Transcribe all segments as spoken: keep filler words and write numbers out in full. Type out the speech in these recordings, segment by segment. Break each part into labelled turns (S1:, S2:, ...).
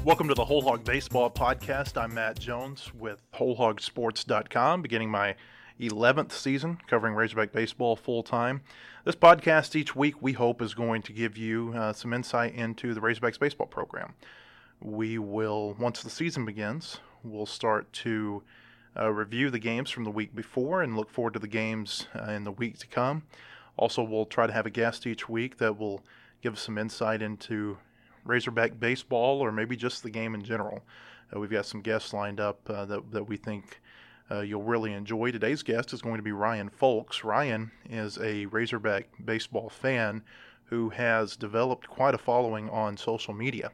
S1: Welcome to the Whole Hog Baseball Podcast. I'm Matt Jones with whole hog sports dot com, beginning my eleventh season covering Razorback baseball full-time. This podcast each week we hope is going to give you uh, some insight into the Razorbacks baseball program. We will, once the season begins, we'll start to uh, review the games from the week before and look forward to the games uh, in the week to come. Also, we'll try to have a guest each week that will give us some insight into Razorback baseball, or maybe just the game in general. Uh, we've got some guests lined up uh, that, that we think uh, you'll really enjoy. Today's guest is going to be Ryan Folks. Ryan is a Razorback baseball fan who has developed quite a following on social media.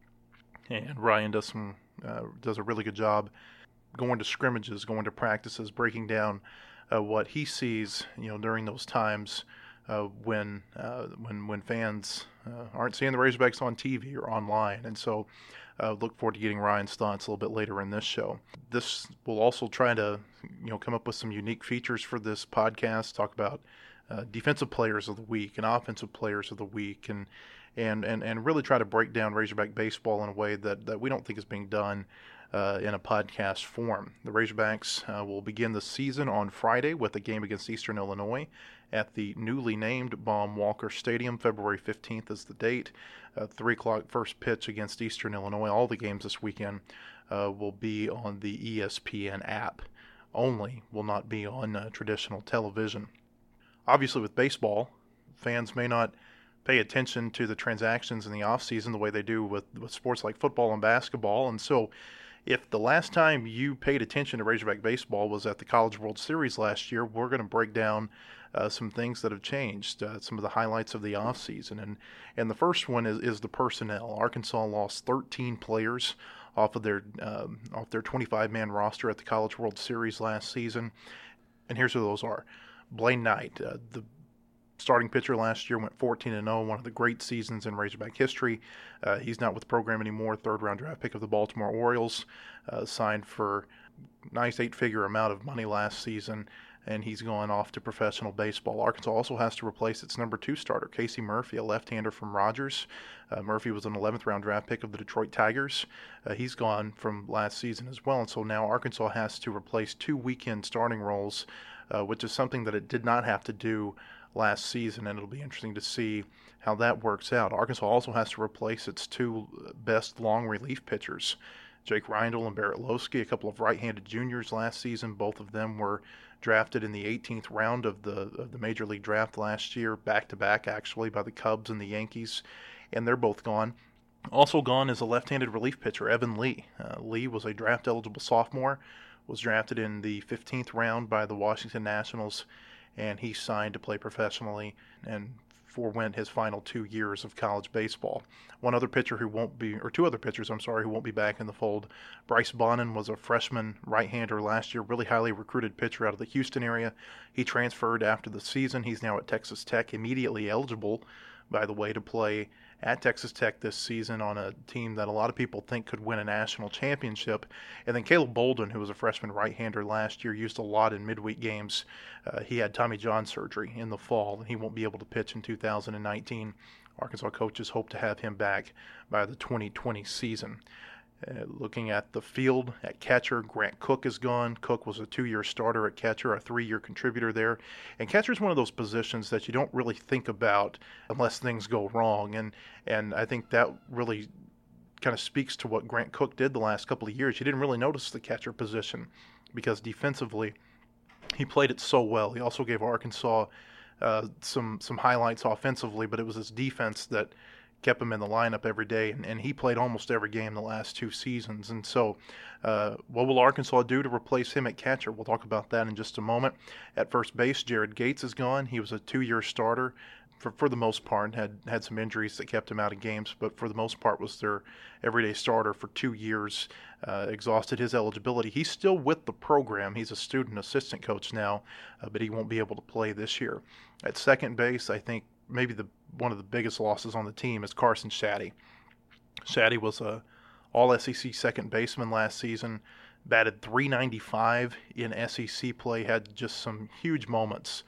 S1: And Ryan does some uh, does a really good job going to scrimmages, going to practices, breaking down uh, what he sees, you know, during those times Uh, when uh, when when fans uh, aren't seeing the Razorbacks on T V or online. And so uh, look forward to getting Ryan's thoughts a little bit later in this show. This will also try to you know come up with some unique features for this podcast, talk about uh, defensive players of the week and offensive players of the week, and and, and, and really try to break down Razorback baseball in a way that, that we don't think is being done Uh, in a podcast form. The Razorbacks uh, will begin the season on Friday with a game against Eastern Illinois at the newly named Baum Walker Stadium. February fifteenth is the date. Uh, three o'clock first pitch against Eastern Illinois. All the games this weekend uh, will be on the E S P N app only, will not be on uh, traditional television. Obviously, with baseball, fans may not pay attention to the transactions in the offseason the way they do with, with sports like football and basketball, and so if the last time you paid attention to Razorback baseball was at the College World Series last year, we're going to break down uh, some things that have changed, uh, some of the highlights of the offseason. And and the first one is, is the personnel. Arkansas lost thirteen players off of their um, off their twenty-five man roster at the College World Series last season. And here's who those are. Blaine Knight, uh, the starting pitcher last year, went fourteen and oh, one of the great seasons in Razorback history. Uh, he's not with the program anymore. Third round draft pick of the Baltimore Orioles, uh, signed for a nice eight-figure amount of money last season, and he's gone off to professional baseball. Arkansas also has to replace its number two starter, Casey Murphy, a left-hander from Rogers. Uh, Murphy was an eleventh round draft pick of the Detroit Tigers. Uh, he's gone from last season as well, and so now Arkansas has to replace two weekend starting roles, uh, which is something that it did not have to do last season, and it'll be interesting to see how that works out. Arkansas also has to replace its two best long relief pitchers, Jake Reindl and Barrett Losky, a couple of right-handed juniors last season. Both of them were drafted in the eighteenth round of the of the Major League Draft last year, back-to-back actually, by the Cubs and the Yankees, and they're both gone. Also gone is a left-handed relief pitcher, Evan Lee. Uh, Lee was a draft-eligible sophomore, was drafted in the fifteenth round by the Washington Nationals, and he signed to play professionally and forewent his final two years of college baseball. One other pitcher who won't be, or two other pitchers, I'm sorry, who won't be back in the fold. Bryce Bonin was a freshman right-hander last year, really highly recruited pitcher out of the Houston area. He transferred after the season. He's now at Texas Tech, immediately eligible, by the way, to play at Texas Tech this season on a team that a lot of people think could win a national championship. And then Caleb Bolden, who was a freshman right-hander last year, used a lot in midweek games. Uh, he had Tommy John surgery in the fall, and he won't be able to pitch in two thousand nineteen. Arkansas coaches hope to have him back by the twenty twenty season. Uh, looking at the field, at catcher, Grant Cook is gone. Cook was a two-year starter at catcher, a three-year contributor there. And catcher is one of those positions that you don't really think about unless things go wrong. And and I think that really kind of speaks to what Grant Cook did the last couple of years. You didn't really notice the catcher position because defensively he played it so well. He also gave Arkansas uh, some some highlights offensively, but it was his defense that kept him in the lineup every day, and, and he played almost every game the last two seasons. And so uh, what will Arkansas do to replace him at catcher? We'll talk about that in just a moment. At first base, Jared Gates is gone. He was a two-year starter for, for the most part, had, had some injuries that kept him out of games, but for the most part was their everyday starter for two years, uh, exhausted his eligibility. He's still with the program. He's a student assistant coach now, uh, but he won't be able to play this year. At second base, I think maybe the one of the biggest losses on the team is Carson Shaddy. Shaddy was a all S E C second baseman last season, batted three ninety-five in S E C play, had just some huge moments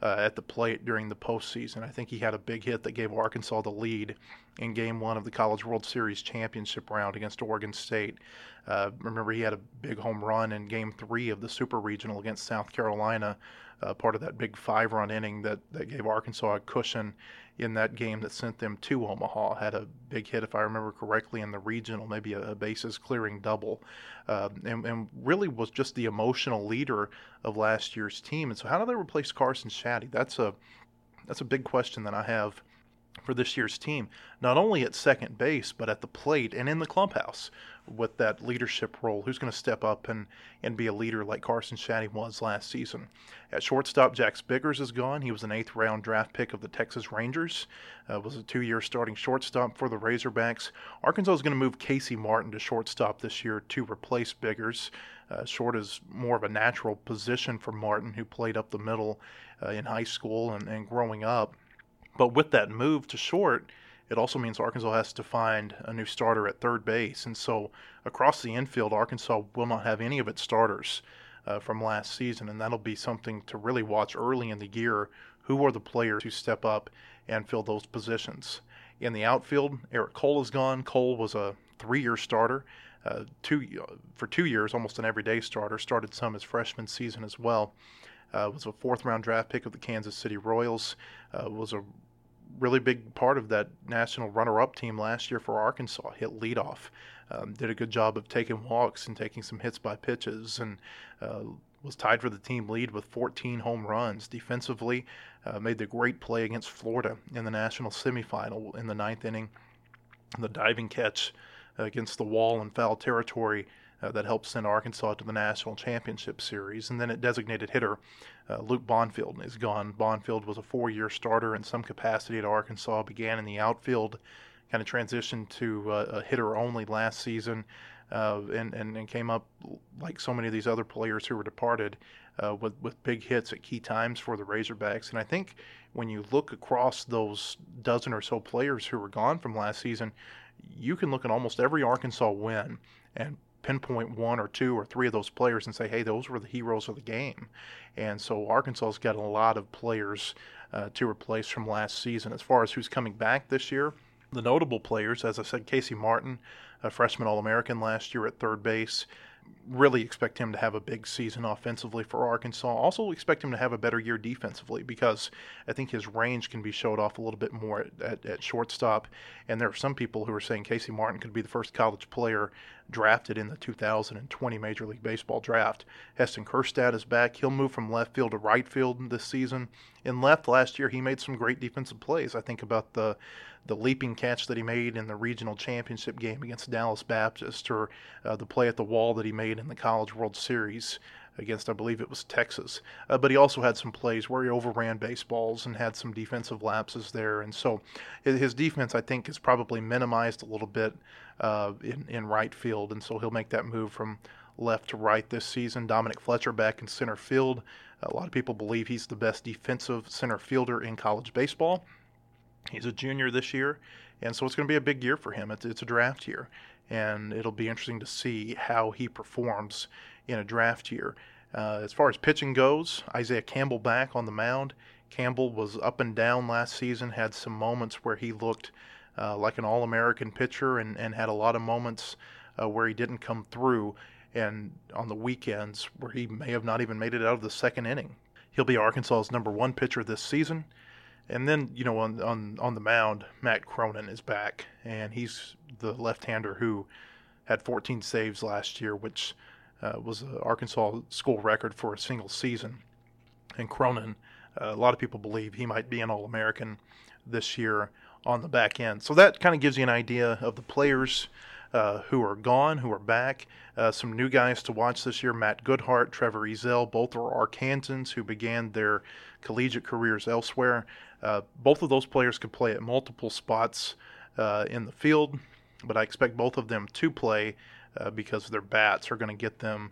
S1: uh, at the plate during the postseason. I think he had a big hit that gave Arkansas the lead in Game One of the College World Series championship round against Oregon State. Uh, remember, he had a big home run in Game Three of the Super Regional against South Carolina, uh, part of that big five-run inning that, that gave Arkansas a cushion in that game that sent them to Omaha. Had a big hit, if I remember correctly, in the regional, maybe a, a bases-clearing double, uh, and, and really was just the emotional leader of last year's team. And so how do they replace Carson Shaddy? That's a that's a big question that I have for this year's team, not only at second base, but at the plate and in the clubhouse with that leadership role. Who's going to step up and, and be a leader like Carson Shaddy was last season? At shortstop, Jax Biggers is gone. He was an eighth round draft pick of the Texas Rangers, uh, was a two-year starting shortstop for the Razorbacks. Arkansas is going to move Casey Martin to shortstop this year to replace Biggers. Uh, short is more of a natural position for Martin, who played up the middle uh, in high school and, and growing up. But with that move to short, it also means Arkansas has to find a new starter at third base. And so across the infield, Arkansas will not have any of its starters uh, from last season. And that'll be something to really watch early in the year. Who are the players who step up and fill those positions? In the outfield, Eric Cole is gone. Cole was a three-year starter, uh, two for two years, almost an everyday starter. Started some his freshman season as well. Uh, was a fourth-round draft pick of the Kansas City Royals. Uh, was a really big part of that national runner-up team last year for Arkansas. Hit leadoff, um, did a good job of taking walks and taking some hits by pitches, and uh, was tied for the team lead with fourteen home runs. Defensively, uh, made the great play against Florida in the national semifinal in the ninth inning. The diving catch against the wall in foul territory Uh, that helped send Arkansas to the National Championship Series. And then at designated hitter, uh, Luke Bonfield is gone. Bonfield was a four-year starter in some capacity at Arkansas, began in the outfield, kind of transitioned to uh, a hitter only last season, uh, and, and, and came up, like so many of these other players who were departed, uh, with, with big hits at key times for the Razorbacks. And I think when you look across those dozen or so players who were gone from last season, you can look at almost every Arkansas win and pinpoint one or two or three of those players and say, hey, those were the heroes of the game. And so Arkansas's got a lot of players uh, to replace from last season. As far as who's coming back this year, the notable players, as I said, Casey Martin, a freshman All-American last year at third base. Really expect him to have a big season offensively for Arkansas. Also expect him to have a better year defensively, because I think his range can be showed off a little bit more at, at, at shortstop. And there are some people who are saying Casey Martin could be the first college player drafted in the two thousand twenty Major League Baseball draft. Heston Kjerstad is back. He'll move from left field to right field this season. In left last year, he made some great defensive plays. I think about the the leaping catch that he made in the regional championship game against Dallas Baptist, or uh, the play at the wall that he made in the College World Series against, I believe it was Texas. Uh, but he also had some plays where he overran baseballs and had some defensive lapses there. And so his defense, I think, is probably minimized a little bit uh, in, in right field. And so he'll make that move from left to right this season. Dominic Fletcher back in center field. A lot of people believe he's the best defensive center fielder in college baseball. He's a junior this year, and so it's going to be a big year for him. It's, it's a draft year, and it'll be interesting to see how he performs in a draft year. Uh, as far as pitching goes, Isaiah Campbell back on the mound. Campbell was up and down last season, had some moments where he looked uh, like an All-American pitcher, and, and had a lot of moments uh, where he didn't come through, and on the weekends where he may have not even made it out of the second inning. He'll be Arkansas's number one pitcher this season. And then, you know, on, on, on the mound, Matt Cronin is back, and he's the left-hander who had fourteen saves last year, which uh, was an Arkansas school record for a single season. And Cronin, uh, a lot of people believe he might be an All-American this year on the back end. So that kind of gives you an idea of the players uh, who are gone, who are back. Uh, some new guys to watch this year: Matt Goodhart, Trevor Ezell. Both are Arkansans who began their collegiate careers elsewhere. Uh, both of those players could play at multiple spots uh, in the field, but I expect both of them to play uh, because their bats are going to get them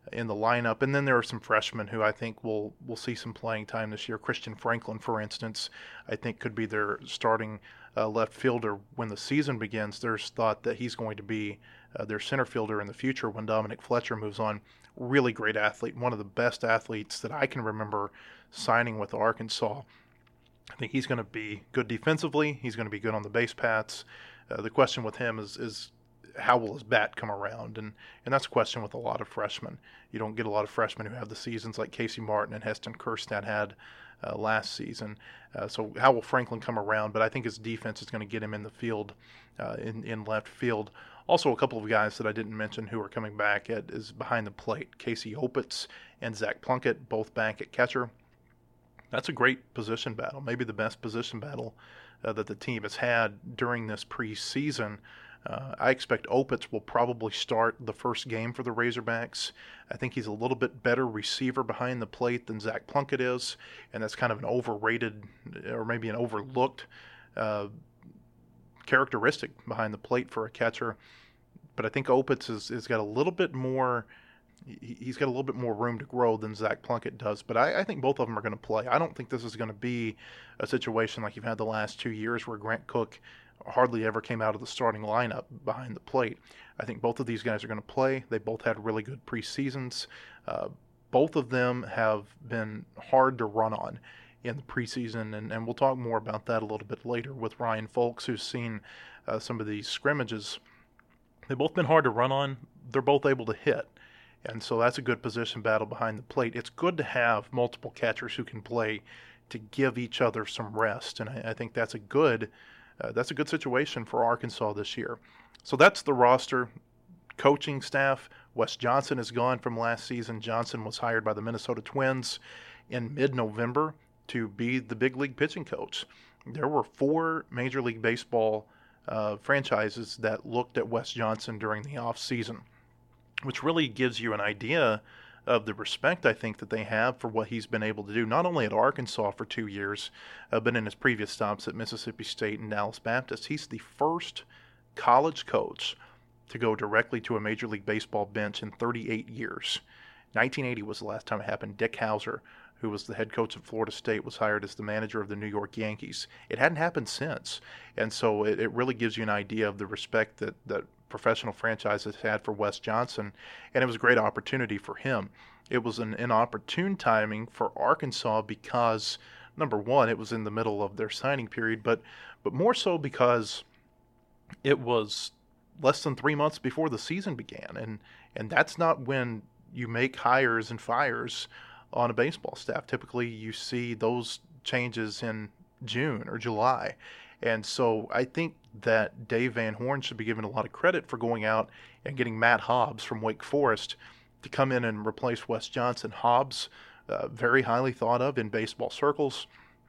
S1: in the lineup. And then there are some freshmen who I think will will see some playing time this year. Christian Franklin, for instance, I think could be their starting uh, left fielder when the season begins. There's thought that he's going to be uh, their center fielder in the future when Dominic Fletcher moves on. Really great athlete, one of the best athletes that I can remember signing with Arkansas. I think he's going to be good defensively. He's going to be good on the base paths. Uh, the question with him is is how will his bat come around? And and that's a question with a lot of freshmen. You don't get a lot of freshmen who have the seasons like Casey Martin and Heston Kjerstad had uh, last season. Uh, so how will Franklin come around? But I think his defense is going to get him in the field, uh, in, in left field. Also, a couple of guys that I didn't mention who are coming back at is behind the plate. Casey Opitz and Zach Plunkett, both back at catcher. That's a great position battle, maybe the best position battle uh, that the team has had during this preseason. Uh, I expect Opitz will probably start the first game for the Razorbacks. I think he's a little bit better receiver behind the plate than Zach Plunkett is, and that's kind of an overrated or maybe an overlooked uh, characteristic behind the plate for a catcher. But I think Opitz has, has got a little bit more he's got a little bit more room to grow than Zach Plunkett does. But I, I think both of them are going to play. I don't think this is going to be a situation like you've had the last two years where Grant Cook hardly ever came out of the starting lineup behind the plate. I think both of these guys are going to play. They both had really good preseasons. Uh, both of them have been hard to run on in the preseason, and, and we'll talk more about that a little bit later with Ryan Folks, who's seen uh, some of these scrimmages. They've both been hard to run on. They're both able to hit. And so that's a good position battle behind the plate. It's good to have multiple catchers who can play to give each other some rest, and I, I think that's a good uh, that's a good situation for Arkansas this year. So that's the roster. Coaching staff, Wes Johnson is gone from last season. Johnson was hired by the Minnesota Twins in mid-November to be the big league pitching coach. There were four Major League Baseball uh, franchises that looked at Wes Johnson during the offseason, which really gives you an idea of the respect I think that they have for what he's been able to do, not only at Arkansas for two years, uh, but in his previous stops at Mississippi State and Dallas Baptist. He's the first college coach to go directly to a Major League Baseball bench in thirty-eight years. nineteen eighty was the last time it happened. Dick Hauser, who was the head coach of Florida State, was hired as the manager of the New York Yankees. It hadn't happened since. And so it, it really gives you an idea of the respect that, that professional franchises had for Wes Johnson, and it was a great opportunity for him. It was an inopportune timing for Arkansas because, number one, it was in the middle of their signing period, but but more so because it was less than three months before the season began, and and that's not when you make hires and fires on a baseball staff. Typically, you see those changes in June or July. And so I think that Dave Van Horn should be given a lot of credit for going out and getting Matt Hobbs from Wake Forest to come in and replace Wes Johnson. Hobbs, uh, very highly thought of in baseball circles.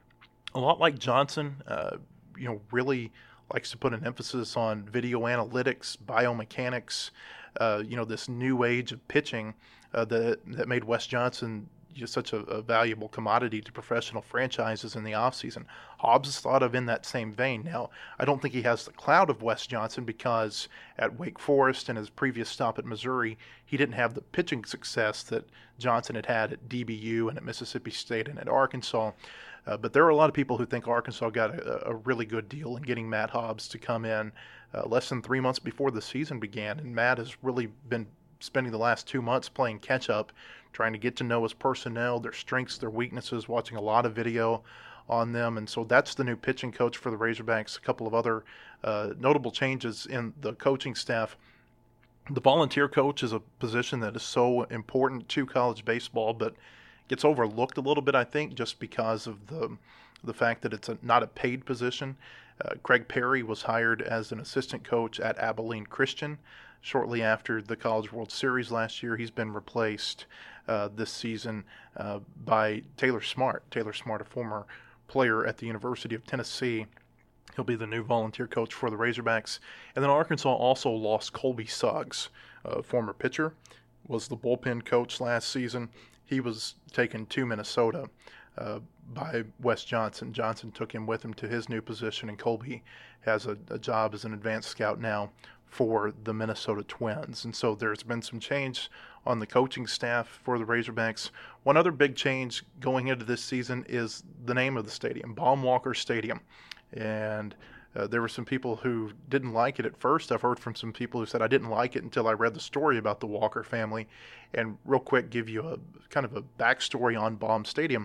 S1: A lot like Johnson, uh, you know, really likes to put an emphasis on video analytics, biomechanics, uh, you know, this new age of pitching uh, that that made Wes Johnson just such a, a valuable commodity to professional franchises in the offseason. Hobbs is thought of in that same vein. Now, I don't think he has the clout of Wes Johnson because at Wake Forest and his previous stop at Missouri, he didn't have the pitching success that Johnson had had at D B U and at Mississippi State and at Arkansas. Uh, but there are a lot of people who think Arkansas got a, a really good deal in getting Matt Hobbs to come in uh, less than three months before the season began. And Matt has really been spending the last two months playing catch-up, trying to get to know his personnel, their strengths, their weaknesses, watching a lot of video on them. And so that's the new pitching coach for the Razorbacks. A couple of other uh, notable changes in the coaching staff. The volunteer coach is a position that is so important to college baseball, but gets overlooked a little bit, I think, just because of the the fact that it's a, not a paid position. Uh, Craig Perry was hired as an assistant coach at Abilene Christian shortly after the College World Series last year. He's been replaced uh, this season uh, by Taylor Smart. Taylor Smart, a former player at the University of Tennessee. He'll be the new volunteer coach for the Razorbacks. And then Arkansas also lost Colby Suggs, a former pitcher, was the bullpen coach last season. He was taken to Minnesota uh, by Wes Johnson. Johnson took him with him to his new position, and Colby has a, a job as an advanced scout now for the Minnesota Twins. And so there's been some change on the coaching staff for the Razorbacks. One other big change going into this season is the name of the stadium, Baum-Walker Stadium. And uh, there were some people who didn't like it at first. I've heard from some people who said I didn't like it until I read the story about the Walker family. And real quick, give you a kind of a backstory on Baum Stadium.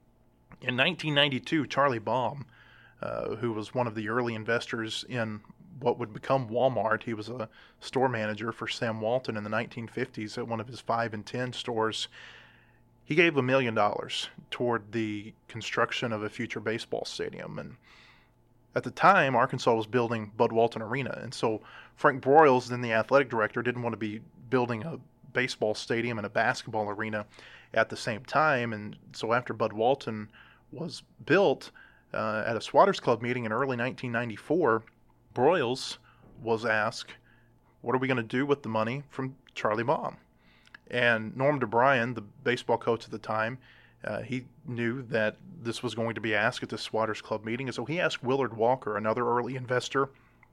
S1: In nineteen ninety-two, Charlie Baum, uh, who was one of the early investors in what would become Walmart, he was a store manager for Sam Walton in the nineteen fifties at one of his five and ten stores. He gave a million dollars toward the construction of a future baseball stadium. And at the time, Arkansas was building Bud Walton Arena. And so Frank Broyles, then the athletic director, didn't want to be building a baseball stadium and a basketball arena at the same time. And so after Bud Walton was built, uh, at a Swatters Club meeting in early nineteen ninety-four, Broyles was asked, what are we going to do with the money from Charlie Baum? And Norm DeBryan, the baseball coach at the time, uh, he knew that this was going to be asked at the Swatters Club meeting. And so he asked Willard Walker, another early investor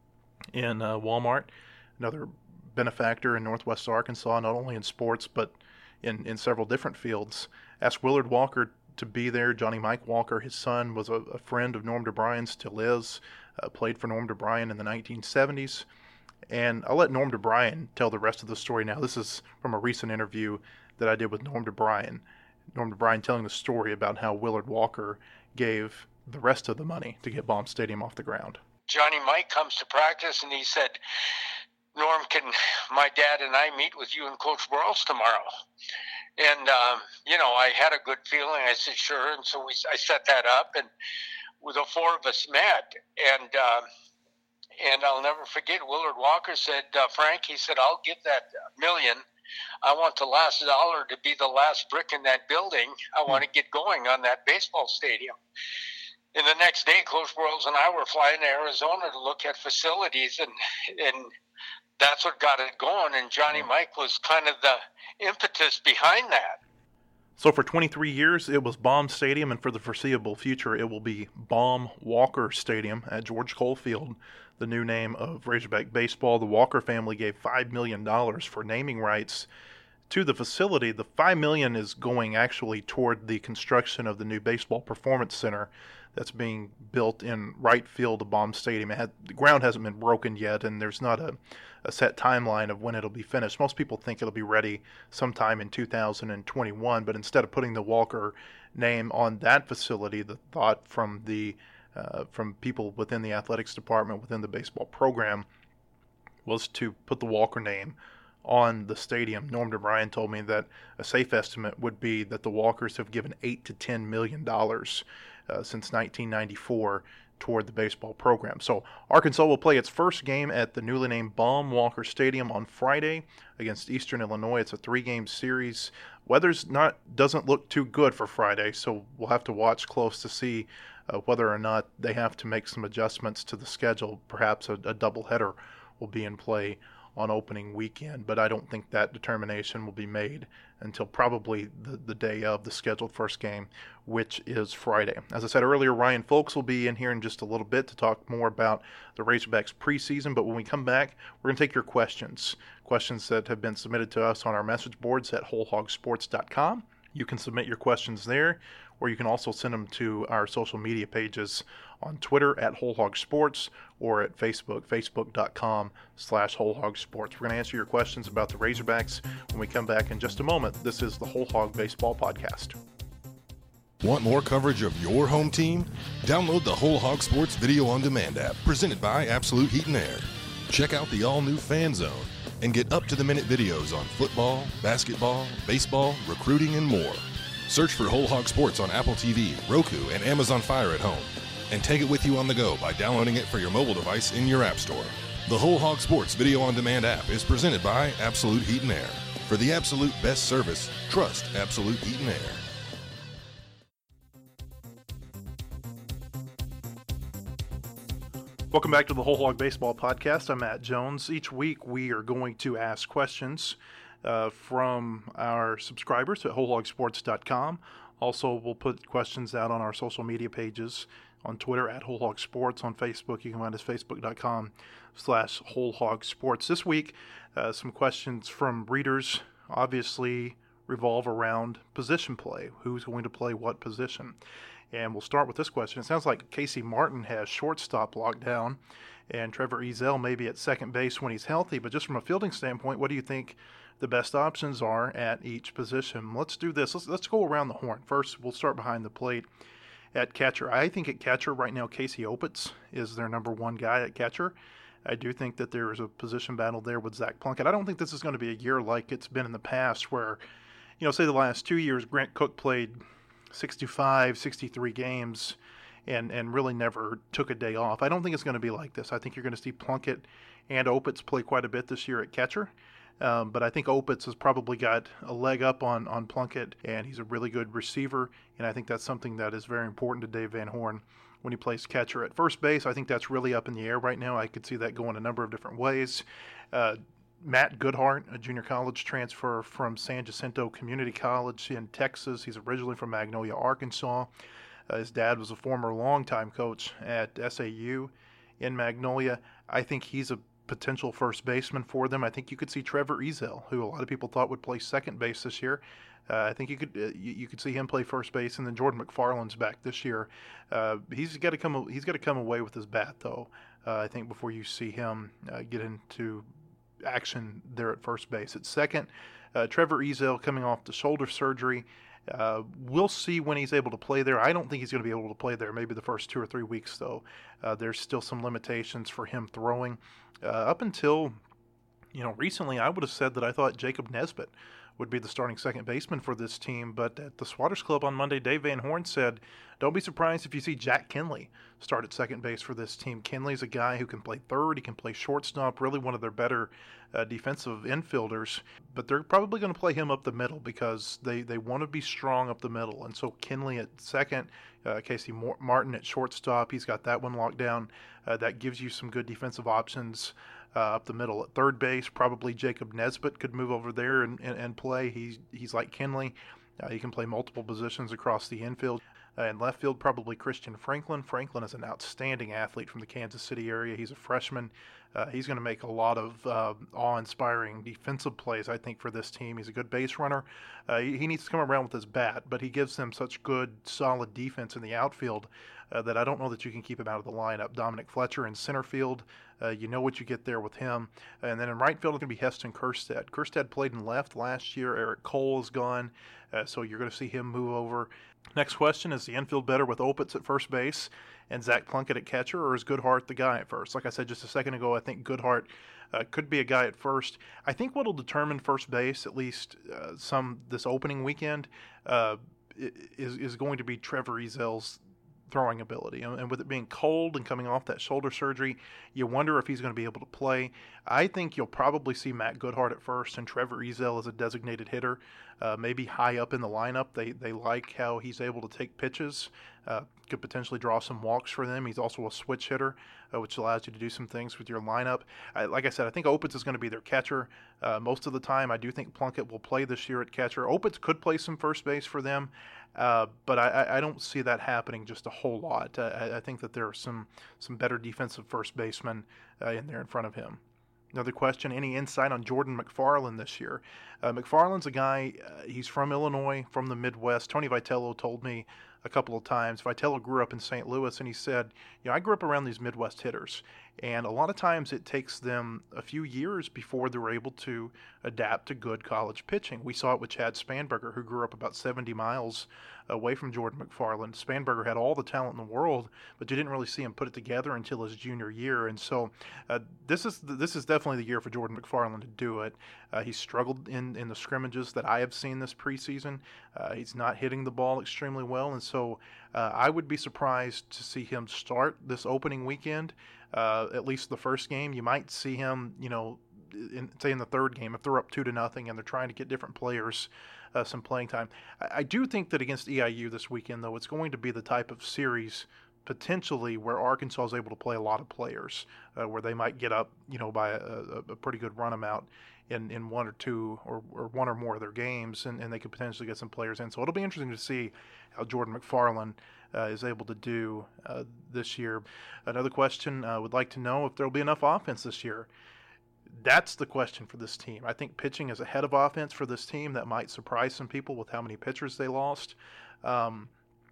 S1: in uh, Walmart, another benefactor in Northwest Arkansas, not only in sports but in, in several different fields, asked Willard Walker to be there. Johnny Mike Walker, his son, was a, a friend of Norm DeBryan, still is, uh, played for Norm DeBryan in the nineteen seventies. And I'll let Norm DeBryan tell the rest of the story now. This is from a recent interview that I did with Norm DeBryan. Norm DeBryan telling the story about how Willard Walker gave the rest of the money to get Baum Stadium off the ground.
S2: Johnny Mike comes to practice and he said, Norm, can my dad and I meet with you and Coach Broyles tomorrow? And, um, you know, I had a good feeling. I said, sure. And so we, I set that up, and the four of us met. And, um, And I'll never forget, Willard Walker said, uh, Frank, he said, I'll give that million. I want the last dollar to be the last brick in that building. I want to get going on that baseball stadium. And the next day, Coach Broyles and I were flying to Arizona to look at facilities, and and that's what got it going. And Johnny Mike was kind of the impetus behind that.
S1: So for twenty-three years, it was Baum Stadium, and for the foreseeable future, it will be Baum-Walker Stadium at George Cole Field, the new name of Razorback Baseball. The Walker family gave five million dollars for naming rights to the facility. The five million dollars is going actually toward the construction of the new Baseball Performance Center that's being built in right field of Baum Stadium. It had, the ground hasn't been broken yet, and there's not a, a set timeline of when it'll be finished. Most people think it'll be ready sometime in two thousand twenty-one, but instead of putting the Walker name on that facility, the thought from the uh, from people within the athletics department, within the baseball program, was to put the Walker name on the stadium. Norm DeBryan told me that a safe estimate would be that the Walkers have given eight to ten million dollars uh, since nineteen ninety-four toward the baseball program. So Arkansas will play its first game at the newly named Baum-Walker Stadium on Friday against Eastern Illinois. It's a three-game series. Weather's not doesn't look too good for Friday, so we'll have to watch close to see uh, whether or not they have to make some adjustments to the schedule. Perhaps a, a doubleheader will be in play on opening weekend, but I don't think that determination will be made until probably the, the day of the scheduled first game, which is Friday. As I said earlier, Ryan Folks will be in here in just a little bit to talk more about the Razorbacks preseason, but when we come back, we're going to take your questions, questions that have been submitted to us on our message boards at whole hog sports dot com. You can submit your questions there, or you can also send them to our social media pages on Twitter at Whole Hog Sports or at Facebook, facebook.com slash Whole Hog Sports. We're going to answer your questions about the Razorbacks when we come back in just a moment. This is the Whole Hog Baseball Podcast.
S3: Want more coverage of your home team? Download the Whole Hog Sports Video On Demand app presented by Absolute Heat and Air. Check out the all-new Fan Zone and get up-to-the-minute videos on football, basketball, baseball, recruiting, and more. Search for Whole Hog Sports on Apple T V, Roku, and Amazon Fire at home, and take it with you on the go by downloading it for your mobile device in your app store. The Whole Hog Sports Video On Demand app is presented by Absolute Heat and Air. For the absolute best service, trust Absolute Heat and Air.
S1: Welcome back to the Whole Hog Baseball Podcast. I'm Matt Jones. Each week we are going to ask questions uh, from our subscribers at whole hog sports dot com. Also, we'll put questions out on our social media pages on Twitter at Whole Hog Sports. On Facebook, you can find us facebook.com slash Whole Hog Sports. This week, uh, some questions from readers obviously revolve around position play. Who's going to play what position? And we'll start with this question. It sounds like Casey Martin has shortstop locked down, and Trevor Ezell may be at second base when he's healthy. But just from a fielding standpoint, what do you think the best options are at each position? Let's do this. Let's, let's go around the horn. First, we'll start behind the plate. At catcher, I think at catcher right now, Casey Opitz is their number one guy at catcher. I do think that there is a position battle there with Zach Plunkett. I don't think this is going to be a year like it's been in the past where, you know, say the last two years, Grant Cook played sixty-five, sixty-three games and, and really never took a day off. I don't think it's going to be like this. I think you're going to see Plunkett and Opitz play quite a bit this year at catcher. Um, but I think Opitz has probably got a leg up on, on Plunkett, and he's a really good receiver, and I think that's something that is very important to Dave Van Horn when he plays catcher. At first base, I think that's really up in the air right now. I could see that going a number of different ways. Uh, Matt Goodhart, a junior college transfer from San Jacinto Community College in Texas. He's originally from Magnolia, Arkansas. Uh, his dad was a former longtime coach at S A U in Magnolia. I think he's a potential first baseman for them. I think you could see Trevor Ezell, who a lot of people thought would play second base this year. Uh, I think you could uh, you, you could see him play first base, and then Jordan McFarland's back this year. Uh, he's got to come he's got to come away with his bat though. Uh, I think before you see him uh, get into action there at first base. At second, uh, Trevor Ezell coming off the shoulder surgery. Uh, we'll see when he's able to play there. I don't think he's going to be able to play there maybe the first two or three weeks, though. Uh, there's still some limitations for him throwing. Uh, up until, you know, recently, I would have said that I thought Jacob Nesbitt would be the starting second baseman for this team. But at the Swatters Club on Monday, Dave Van Horn said, don't be surprised if you see Jack Kinley start at second base for this team. Kinley's a guy who can play third. He can play shortstop, really one of their better uh, defensive infielders. But they're probably going to play him up the middle because they, they want to be strong up the middle. And so Kinley at second, uh, Casey Martin at shortstop. He's got that one locked down. Uh, that gives you some good defensive options Uh, up the middle. At third base, probably Jacob Nesbitt could move over there and, and, and play. He's, he's like Kinley. Uh, he can play multiple positions across the infield. Uh, in left field, probably Christian Franklin. Franklin is an outstanding athlete from the Kansas City area. He's a freshman. Uh, he's going to make a lot of uh, awe-inspiring defensive plays, I think, for this team. He's a good base runner. Uh, he, he needs to come around with his bat, but he gives them such good, solid defense in the outfield uh, that I don't know that you can keep him out of the lineup. Dominic Fletcher in center field, uh, you know what you get there with him. And then in right field, it's going to be Heston Kjerstad. Kjerstad played in left last year. Eric Cole is gone, uh, so you're going to see him move over. Next question, is the infield better with Opitz at first base and Zach Plunkett at catcher, or is Goodhart the guy at first? Like I said just a second ago, I think Goodhart uh, could be a guy at first. I think what will determine first base, at least uh, some this opening weekend, uh, is, is going to be Trevor Ezell's throwing ability. And with it being cold and coming off that shoulder surgery, you wonder if he's going to be able to play. I think you'll probably see Matt Goodhart at first and Trevor Ezell as a designated hitter, uh, maybe high up in the lineup. They they like how he's able to take pitches, uh, could potentially draw some walks for them. He's also a switch hitter, uh, which allows you to do some things with your lineup. I, like I said, I think Opitz is going to be their catcher uh, most of the time. I do think Plunkett will play this year at catcher. Opitz could play some first base for them. Uh, but I, I don't see that happening just a whole lot. Uh, I, I think that there are some some better defensive first basemen uh, in there in front of him. Another question, any insight on Jordan McFarland this year? Uh, McFarland's a guy, uh, he's from Illinois, from the Midwest. Tony Vitello told me a couple of times. Vitello grew up in Saint Louis, and he said, you know, I grew up around these Midwest hitters, and a lot of times it takes them a few years before they're able to adapt to good college pitching. We saw it with Chad Spanberger, who grew up about seventy miles away from Jordan McFarland. Spanberger had all the talent in the world, but you didn't really see him put it together until his junior year. And so uh, this is this is definitely the year for Jordan McFarland to do it. Uh, he struggled in, in the scrimmages that I have seen this preseason. Uh, he's not hitting the ball extremely well, and so uh, I would be surprised to see him start this opening weekend, uh, at least the first game. You might see him, you know, in, say in the third game, if they're up two to nothing and they're trying to get different players uh, some playing time. I, I do think that against E I U this weekend, though, it's going to be the type of series potentially where Arkansas is able to play a lot of players, uh, where they might get up, you know, by a, a pretty good run amount in, in one or two or, or one or more of their games, and, and they could potentially get some players in. So it'll be interesting to see how Jordan McFarland uh, is able to do uh, this year. Another question, I uh, would like to know if there will be enough offense this year. That's the question for this team. I think pitching is ahead of offense for this team. That might surprise some people with how many pitchers they lost. Um,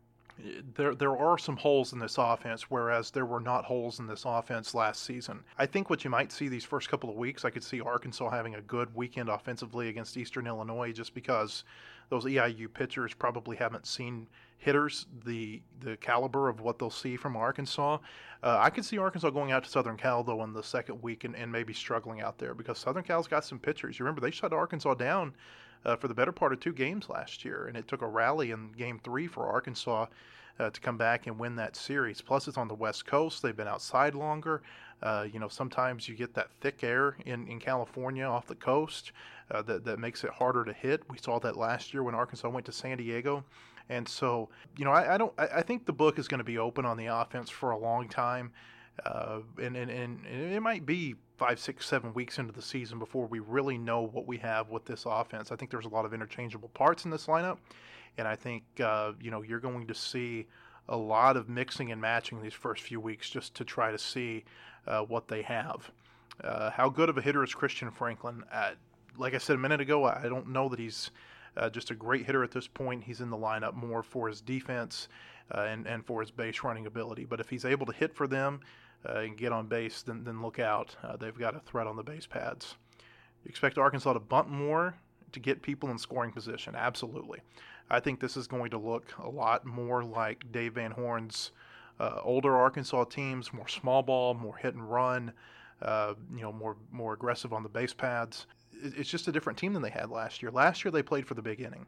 S1: There there are some holes in this offense, whereas there were not holes in this offense last season. I think what you might see these first couple of weeks, I could see Arkansas having a good weekend offensively against Eastern Illinois, just because those E I U pitchers probably haven't seen hitters the the caliber of what they'll see from Arkansas. Uh, I could see Arkansas going out to Southern Cal, though, in the second week and, and maybe struggling out there, because Southern Cal's got some pitchers. You remember, they shut Arkansas down Uh, for the better part of two games last year, and it took a rally in game three for Arkansas uh, to come back and win that series. Plus, it's on the West Coast. They've been outside longer. Uh, you know, sometimes you get that thick air in, in California off the coast uh, that, that makes it harder to hit. We saw that last year when Arkansas went to San Diego. And so, you know, I, I don't. I, I think the book is going to be open on the offense for a long time. Uh, and, and, and it might be five, six, seven weeks into the season before we really know what we have with this offense. I think there's a lot of interchangeable parts in this lineup, and I think uh, you know you're going to see a lot of mixing and matching these first few weeks just to try to see uh, what they have. Uh, how good of a hitter is Christian Franklin? Uh, like I said a minute ago, I don't know that he's uh, just a great hitter at this point. He's in the lineup more for his defense uh, and, and for his base running ability. But if he's able to hit for them, Uh, and get on base, then, then look out. Uh, they've got a threat on the base pads. You expect Arkansas to bunt more to get people in scoring position? Absolutely. I think this is going to look a lot more like Dave Van Horn's uh, older Arkansas teams, more small ball, more hit and run, uh, you know, more more aggressive on the base pads. It's just a different team than they had last year. Last year they played for the big inning.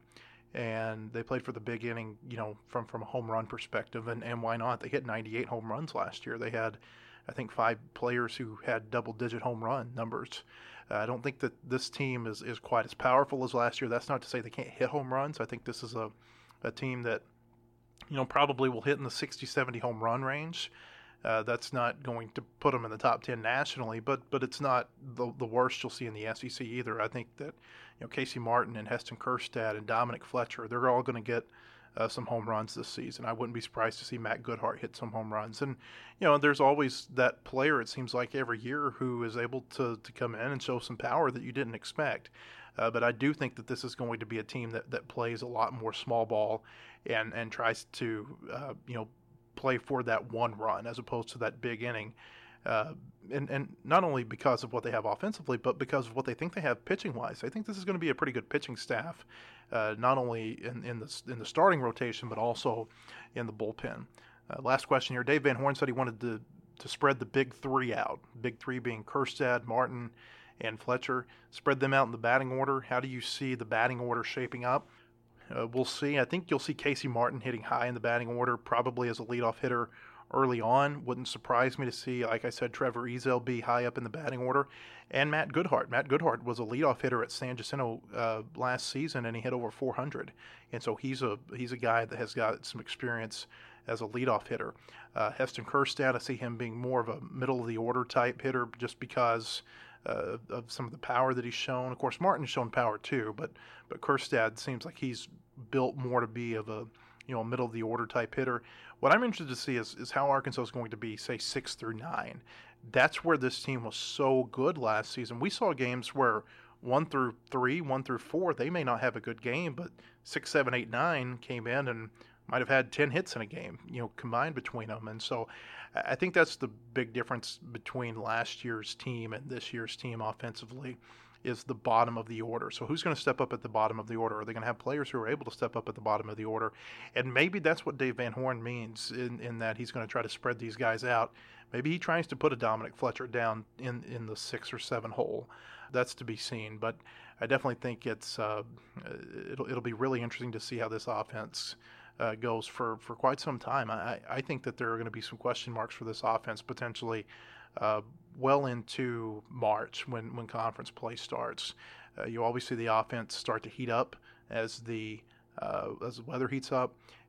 S1: And they played for the big inning, you know, from, from a home run perspective. And, and why not? They hit ninety-eight home runs last year. They had, I think, five players who had double-digit home run numbers. Uh, I don't think that this team is, is quite as powerful as last year. That's not to say they can't hit home runs. I think this is a, a team that, you know, probably will hit in the sixty, seventy home run range. Uh, that's not going to put them in the top ten nationally, but but it's not the the worst you'll see in the S E C either. I think that, you know, Casey Martin and Heston Kjerstad and Dominic Fletcher, they're all going to get uh, some home runs this season. I wouldn't be surprised to see Matt Goodhart hit some home runs. And, you know, there's always that player, it seems like, every year who is able to, to come in and show some power that you didn't expect. Uh, but I do think that this is going to be a team that, that plays a lot more small ball and, and tries to, uh, you know, play for that one run as opposed to that big inning. Uh, and, and not only because of what they have offensively, but because of what they think they have pitching-wise. I think this is going to be a pretty good pitching staff, uh, not only in, in, the, in the starting rotation, but also in the bullpen. Uh, last question here. Dave Van Horn said he wanted to, to spread the big three out, big three being Kjerstad, Martin, and Fletcher. Spread them out in the batting order. How do you see the batting order shaping up? Uh, we'll see. I think you'll see Casey Martin hitting high in the batting order, probably as a leadoff hitter early on. Wouldn't surprise me to see, like I said, Trevor Ezel be high up in the batting order. And Matt Goodhart. Matt Goodhart was a leadoff hitter at San Jacinto uh, last season, and he hit over four hundred. And so he's a he's a guy that has got some experience as a leadoff hitter. Uh, Heston Kjerstad, I see him being more of a middle-of-the-order type hitter just because uh, of some of the power that he's shown. Of course, Martin's shown power too, but but Kjerstad seems like he's built more to be of a you know middle-of-the-order type hitter. What I'm interested to see is, is how Arkansas is going to be, say, six through nine. That's where this team was so good last season. We saw games where one through three, one through four, they may not have a good game, but six, seven, eight, nine came in and might have had ten hits in a game, you know, combined between them. And so I think that's the big difference between last year's team and this year's team offensively, is the bottom of the order. So who's going to step up at the bottom of the order? Are they going to have players who are able to step up at the bottom of the order? And maybe that's what Dave Van Horn means in, in that he's going to try to spread these guys out. Maybe he tries to put a Dominic Fletcher down in, in the six or seven hole. That's to be seen. But I definitely think it's uh, it'll it'll be really interesting to see how this offense uh, goes for, for quite some time. I, I think that there are going to be some question marks for this offense potentially Uh, well into March when, when conference play starts. Uh, you always see the offense start to heat up as the uh, as the weather heats up,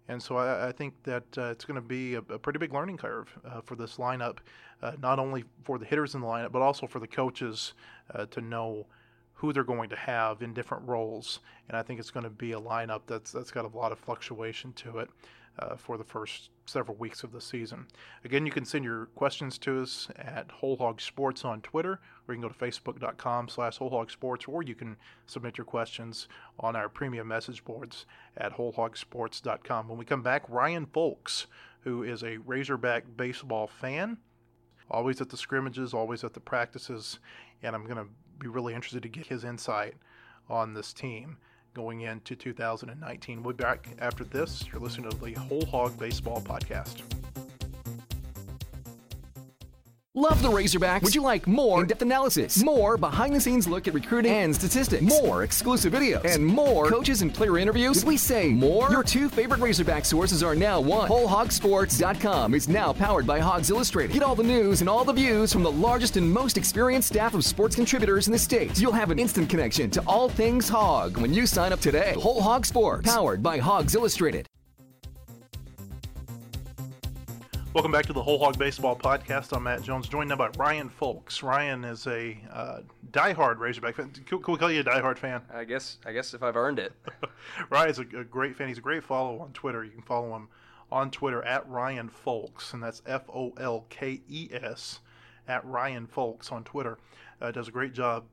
S1: And so I, I think that uh, it's going to be a, a pretty big learning curve uh, for this lineup, uh, not only for the hitters in the lineup, but also for the coaches uh, to know who they're going to have in different roles. And I think it's going to be a lineup that's that's got a lot of fluctuation to it uh, for the first several weeks of the season. Again, you can send your questions to us at Whole Hog Sports on Twitter, or you can go to facebook.com slash Whole Hog Sports, or you can submit your questions on our premium message boards at whole hog sports dot com. When we come back, Ryan Folks, who is a Razorback baseball fan, always at the scrimmages, always at the practices, and I'm going to be really interested to get his insight on this team going into two thousand nineteen. We'll be back after this. You're listening to the Whole Hog Baseball Podcast.
S4: Love the Razorbacks? Would you like more in-depth analysis, more behind-the-scenes look at recruiting and statistics, more exclusive videos, and more coaches and player interviews? Did we say more? Your two favorite Razorback sources are now one. whole hog sports dot com is now powered by Hogs Illustrated. Get all the news and all the views from the largest and most experienced staff of sports contributors in the state. You'll have an instant connection to all things Hog when you sign up today. Whole Hog Sports, powered by Hogs Illustrated.
S1: Welcome back to the Whole Hog Baseball Podcast. I'm Matt Jones, joined now by Ryan Folks. Ryan is a uh, diehard Razorback fan. Can, can we call you a diehard fan?
S5: I guess I guess if I've earned it.
S1: Ryan's a, a great fan. He's a great follow on Twitter. You can follow him on Twitter at Ryan Folks, and that's F O L K E S, at Ryan Folks on Twitter. Uh, does a great job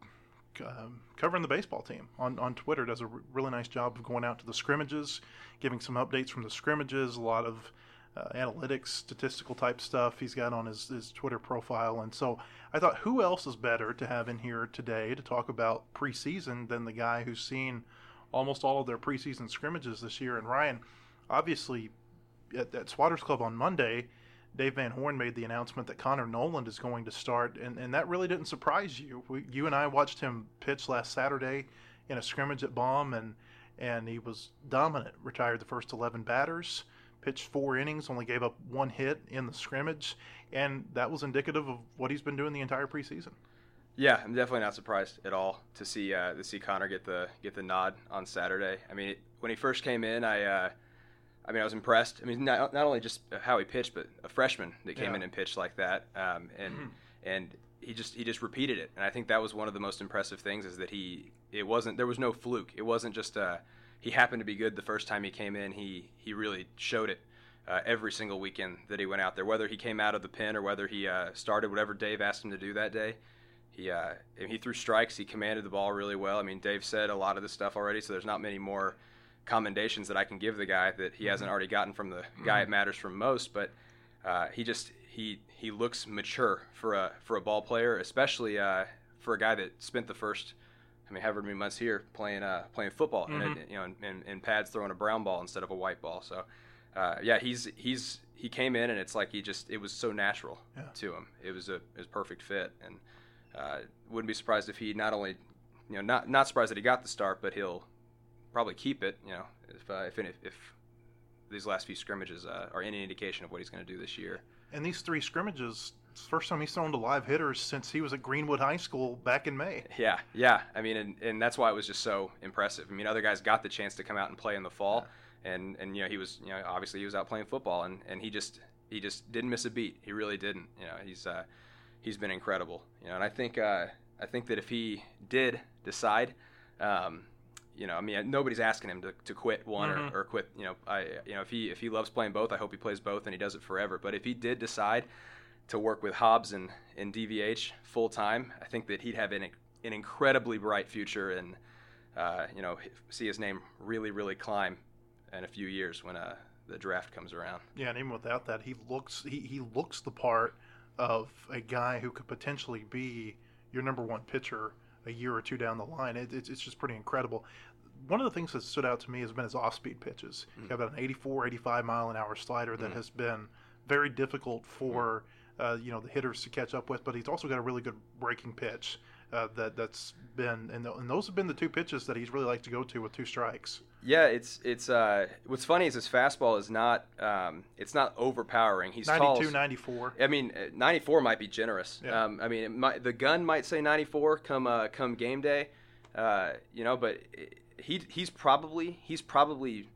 S1: um, covering the baseball team on, on Twitter. Does a r- really nice job of going out to the scrimmages, giving some updates from the scrimmages, a lot of Uh, analytics, statistical type stuff he's got on his, his Twitter profile. And so I thought, who else is better to have in here today to talk about preseason than the guy who's seen almost all of their preseason scrimmages this year? And Ryan, obviously, at, at Swatters Club on Monday, Dave Van Horn made the announcement that Connor Noland is going to start, and, and that really didn't surprise you. We, you and I watched him pitch last Saturday in a scrimmage at Baum, and, and he was dominant, retired the first eleven batters, pitched four innings, only gave up one hit in the scrimmage, and that was indicative of what he's been doing the entire preseason.
S5: Yeah, I'm definitely not surprised at all to see uh, to see Connor get the get the nod on Saturday. I mean, when he first came in, I uh, I mean, I was impressed. I mean, not not only just how he pitched, but a freshman that came yeah. in and pitched like that, um, and mm-hmm. and he just he just repeated it. And I think that was one of the most impressive things, is that he it wasn't there was no fluke. It wasn't just uh, he happened to be good the first time he came in. He he really showed it uh, every single weekend that he went out there, whether he came out of the pen or whether he uh, started whatever Dave asked him to do that day. He uh, he threw strikes. He commanded the ball really well. I mean, Dave said a lot of this stuff already, so there's not many more commendations that I can give the guy that he hasn't already gotten from the guy it matters from most. But uh, he just he he looks mature for a for a ball player, especially uh, for a guy that spent the first, I mean, however many months here playing uh, playing football, mm-hmm. and you know, in, in pads throwing a brown ball instead of a white ball. So uh, yeah, he's he's he came in and it's like he just it was so natural yeah. to him. It was a it was a perfect fit, and uh, wouldn't be surprised if he not only you know not not surprised that he got the start, but he'll probably keep it. You know, if uh, if if, if these last few scrimmages uh, are any indication of what he's going to do this year.
S1: And these three scrimmages, it's the first time he's thrown to live hitters since he was at Greenwood High School back in May.
S5: Yeah, yeah. I mean, and, and that's why it was just so impressive. I mean, other guys got the chance to come out and play in the fall, yeah. and, and you know he was you know obviously he was out playing football, and, and he just he just didn't miss a beat. He really didn't. You know, he's uh, he's been incredible. You know, and I think uh, I think that if he did decide. Um, You know, I mean, nobody's asking him to, to quit one mm-hmm. or, or quit. You know, I you know if he if he loves playing both, I hope he plays both and he does it forever. But if he did decide to work with Hobbs and, and D V H full time, I think that he'd have an an incredibly bright future and uh, you know see his name really really climb in a few years when uh, the draft comes around.
S1: Yeah, and even without that, he looks he, he looks the part of a guy who could potentially be your number one pitcher a year or two down the line. It, it's it's just pretty incredible. One of the things that stood out to me has been his off-speed pitches. Mm-hmm. He's got about an eighty-four, eighty-five mile an hour slider that mm-hmm. has been very difficult for uh, you know the hitters to catch up with. But he's also got a really good breaking pitch uh, that that's been and, the, and those have been the two pitches that he's really liked to go to with two strikes.
S5: Yeah, it's it's uh, what's funny is his fastball is not um, it's not overpowering. He's
S1: ninety-two,
S5: tall.
S1: ninety-four.
S5: I mean, ninety-four might be generous.
S1: Yeah.
S5: Um, I mean, it might, the gun might say ninety-four come uh, come game day, uh, you know, but. It, He he's probably he's probably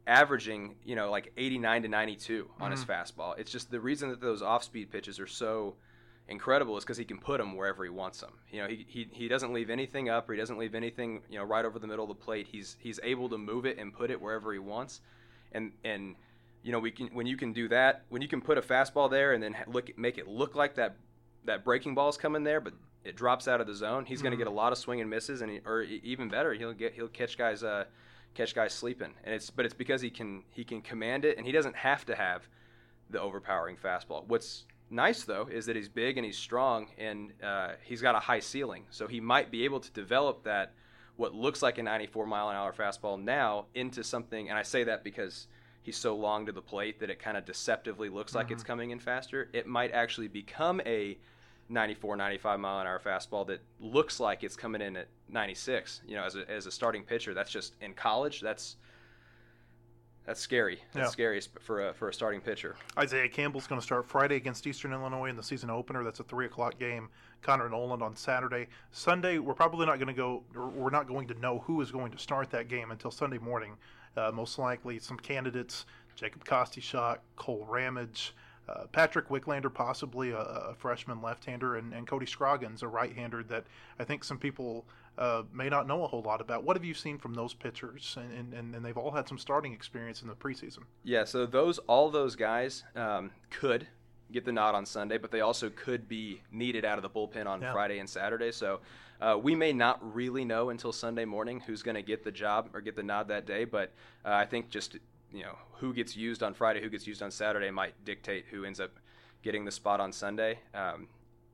S5: averaging, you know, like eighty-nine to ninety-two on mm-hmm. his fastball. It's just the reason that those off-speed pitches are so incredible is because he can put them wherever he wants them. You know, he, he he doesn't leave anything up, or he doesn't leave anything, you know, right over the middle of the plate. He's he's able to move it and put it wherever he wants. And and you know, we can when you can do that, when you can put a fastball there and then look make it look like that that breaking ball's coming there, but it drops out of the zone, he's mm-hmm. going to get a lot of swing and misses, and he, or even better, he'll get he'll catch guys uh catch guys sleeping. And it's but it's because he can he can command it, and he doesn't have to have the overpowering fastball. What's nice, though, is that he's big and he's strong, and uh, he's got a high ceiling. So he might be able to develop that, what looks like a ninety-four mile an hour fastball now, into something, and I say that because he's so long to the plate that it kind of deceptively looks mm-hmm. like it's coming in faster. It might actually become a ninety-four, ninety-five mile an hour fastball that looks like it's coming in at ninety-six. You know, as a, as a starting pitcher, that's just, in college, that's That's scary. That's yeah. scary for a for a starting pitcher.
S1: Isaiah Campbell's going to start Friday against Eastern Illinois in the season opener. That's a three o'clock game. Connor Noland on Saturday. Sunday, we're probably not going to go. Or we're not going to know who is going to start that game until Sunday morning. Uh, most likely, some candidates: Jacob Kostichak, Cole Ramage, uh, Patrick Wicklander, possibly a, a freshman left-hander, and, and Cody Scroggins, a right-hander that I think some people Uh, may not know a whole lot about. What have you seen from those pitchers? And, and, and they've all had some starting experience in the preseason.
S5: Yeah, so those all those guys um, could get the nod on Sunday, but they also could be needed out of the bullpen on yeah. Friday and Saturday. So uh, we may not really know until Sunday morning who's going to get the job or get the nod that day. But uh, I think just you know who gets used on Friday, who gets used on Saturday might dictate who ends up getting the spot on Sunday. Um,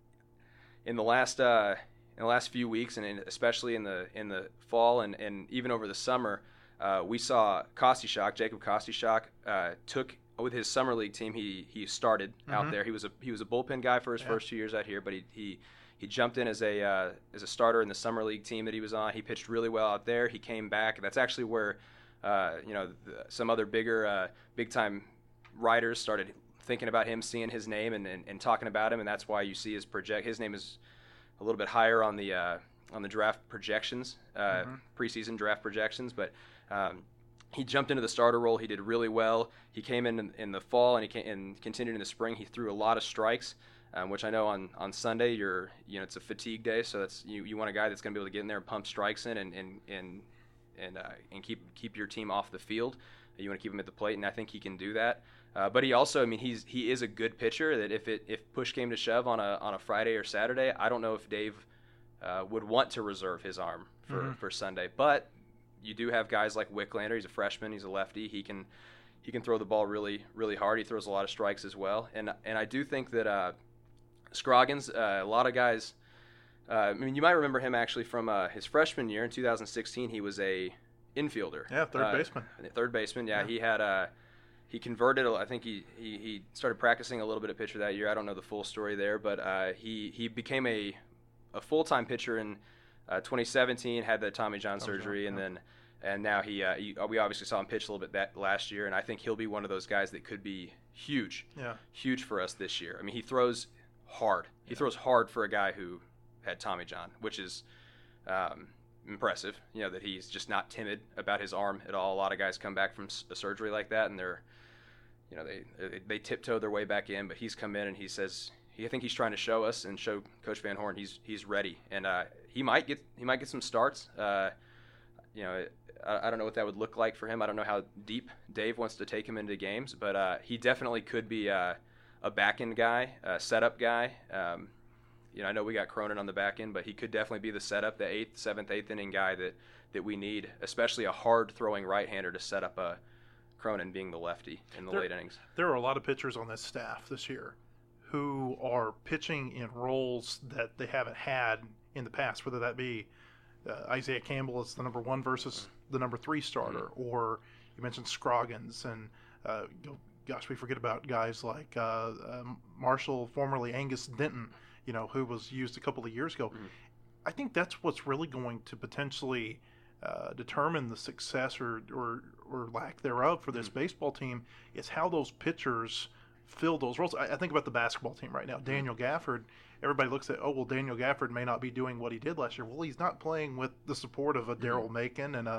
S5: in the last. Uh, In the last few weeks, and in, especially in the in the fall and, and even over the summer, uh, we saw Kostichak, Jacob Kostichak, uh, took with his summer league team. He he started mm-hmm. out there. He was a he was a bullpen guy for his yeah. first two years out here, but he he, he jumped in as a uh, as a starter in the summer league team that he was on. He pitched really well out there. He came back. That's actually where uh, you know the, some other bigger uh, big time writers started thinking about him, seeing his name, and, and, and talking about him, and that's why you see his project. His name is a little bit higher on the uh, on the draft projections, uh, mm-hmm. preseason draft projections, but um, he jumped into the starter role. He did really well. He came in in, in the fall and he came, and continued in the spring. He threw a lot of strikes, um, which I know on, on Sunday you're you know it's a fatigue day, so that's you, you want a guy that's going to be able to get in there and pump strikes in and and and and, uh, and keep keep your team off the field. You want to keep him at the plate, and I think he can do that. Uh, but he also, I mean, he's he is a good pitcher. That if it if push came to shove on a on a Friday or Saturday, I don't know if Dave uh, would want to reserve his arm for, mm-hmm. for Sunday. But you do have guys like Wicklander. He's a freshman. He's a lefty. He can he can throw the ball really really hard. He throws a lot of strikes as well. And and I do think that uh, Scroggins, uh, a lot of guys. Uh, I mean, you might remember him actually from uh, his freshman year in two thousand sixteen. He was a infielder.
S1: Yeah, third uh, baseman.
S5: Third baseman. Yeah, yeah. he had a. He converted. I think he, he, he started practicing a little bit of pitcher that year. I don't know the full story there, but uh, he he became a a full time pitcher in uh, twenty seventeen. Had the Tommy John surgery, and then and now he, uh, he we obviously saw him pitch a little bit that last year, and I think he'll be one of those guys that could be huge,
S1: yeah,
S5: huge for us this year. I mean, he throws hard. He yeah. throws hard for a guy who had Tommy John, which is. Um, impressive, you know, that he's just not timid about his arm at all. A lot of guys come back from a surgery like that, and they're, you know, they they tiptoe their way back in. But he's come in and he says, he, I think he's trying to show us and show Coach Van Horn he's he's ready, and uh, he might get he might get some starts. Uh, you know, I, I don't know what that would look like for him. I don't know how deep Dave wants to take him into games, but uh, he definitely could be uh, a back end guy, a setup guy. Um, You know, I know we got Cronin on the back end, but he could definitely be the setup, the eighth, seventh, eighth inning guy that, that we need, especially a hard-throwing right-hander to set up a Cronin being the lefty in the
S1: there,
S5: late innings.
S1: There are a lot of pitchers on this staff this year who are pitching in roles that they haven't had in the past, whether that be uh, Isaiah Campbell as the number one versus mm-hmm. the number three starter, mm-hmm. or you mentioned Scroggins, and uh, gosh, we forget about guys like uh, uh, Marshall, formerly Angus Denton, you know, who was used a couple of years ago. Mm-hmm. I think that's what's really going to potentially uh, determine the success or, or, or lack thereof for this mm-hmm. baseball team is how those pitchers fill those roles. I, I think about the basketball team right now. Mm-hmm. Daniel Gafford, everybody looks at, oh, well, Daniel Gafford may not be doing what he did last year. Well, he's not playing with the support of a Darryl mm-hmm. Macon and a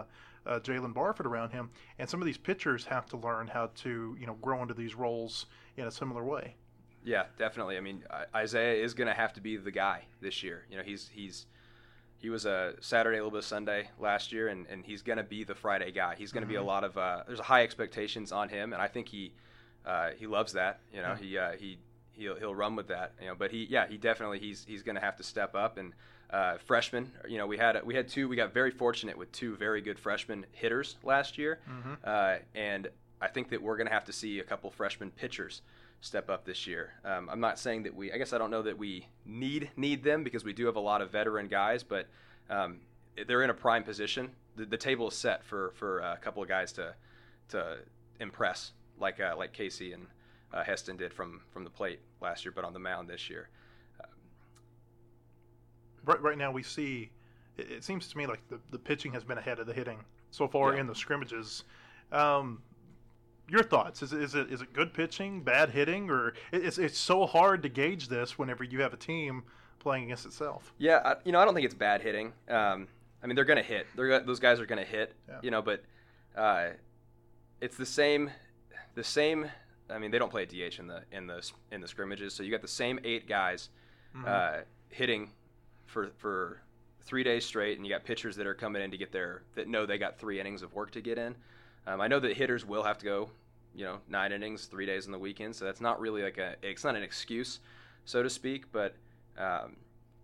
S1: uh, Jalen Barford around him, and some of these pitchers have to learn how to, you know, grow into these roles in a similar way.
S5: Yeah, definitely. I mean, Isaiah is going to have to be the guy this year. You know, he's he's he was a Saturday, a little bit of Sunday last year, and, and he's going to be the Friday guy. He's going to mm-hmm. be a lot of uh, there's high expectations on him, and I think he uh, he loves that. You know, yeah. he uh, he he'll he'll run with that. You know, but he yeah he definitely he's he's going to have to step up. And uh, freshmen, you know, we had we had two. We got very fortunate with two very good freshman hitters last year, mm-hmm. uh, and I think that we're going to have to see a couple freshman pitchers step up this year. Um, I'm not saying that we, I guess I don't know that we need need them because we do have a lot of veteran guys, but um, they're in a prime position. The, the table is set for for a couple of guys to to impress, like uh, like Casey and uh, Heston did from from the plate last year, but on the mound this year. Um,
S1: right, right now we see, it, it seems to me like the, the pitching has been ahead of the hitting so far yeah. in the scrimmages. Um, Your thoughts? Is it, is it is it good pitching, bad hitting, or it's it's so hard to gauge this whenever you have a team playing against itself?
S5: Yeah, I, you know, I don't think it's bad hitting. Um, I mean, they're going to hit. They're those guys are going to hit. Yeah. You know, but uh, it's the same. The same. I mean, they don't play a D H in the in the in the scrimmages, so you got the same eight guys mm-hmm. uh, hitting for for three days straight, and you got pitchers that are coming in to get their that know they got three innings of work to get in. Um, I know that hitters will have to go, you know, nine innings, three days on the weekend, so that's not really like a, it's not an excuse, so to speak, but um,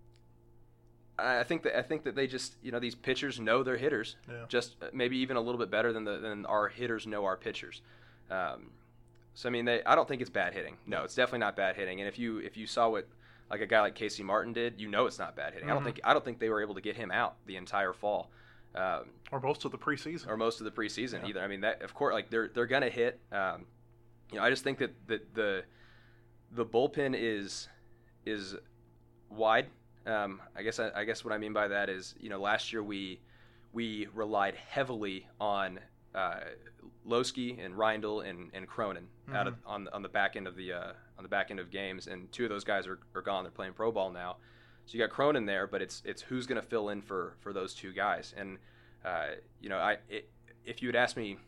S5: I think that I think that they just, you know, these pitchers know their hitters, yeah. just maybe even a little bit better than the than our hitters know our pitchers. Um, so I mean, they, I don't think it's bad hitting. No, it's definitely not bad hitting. And if you if you saw what like a guy like Casey Martin did, you know it's not bad hitting. Mm-hmm. I don't think I don't think they were able to get him out the entire fall. Um,
S1: or most of the preseason.
S5: Or most of the preseason yeah. either. I mean, that of course, like they're they're gonna hit. Um, you know, I just think that, that the the bullpen is is wide. Um, I guess I, I guess what I mean by that is, you know, last year we we relied heavily on uh, Losky and Reindl and, and Cronin mm-hmm. out of on on the back end of the uh, on the back end of games, and two of those guys are, are gone. They're playing pro ball now. So you got Cronin there, but it's it's who's going to fill in for, for those two guys. And uh, you know, I it, if you had asked me,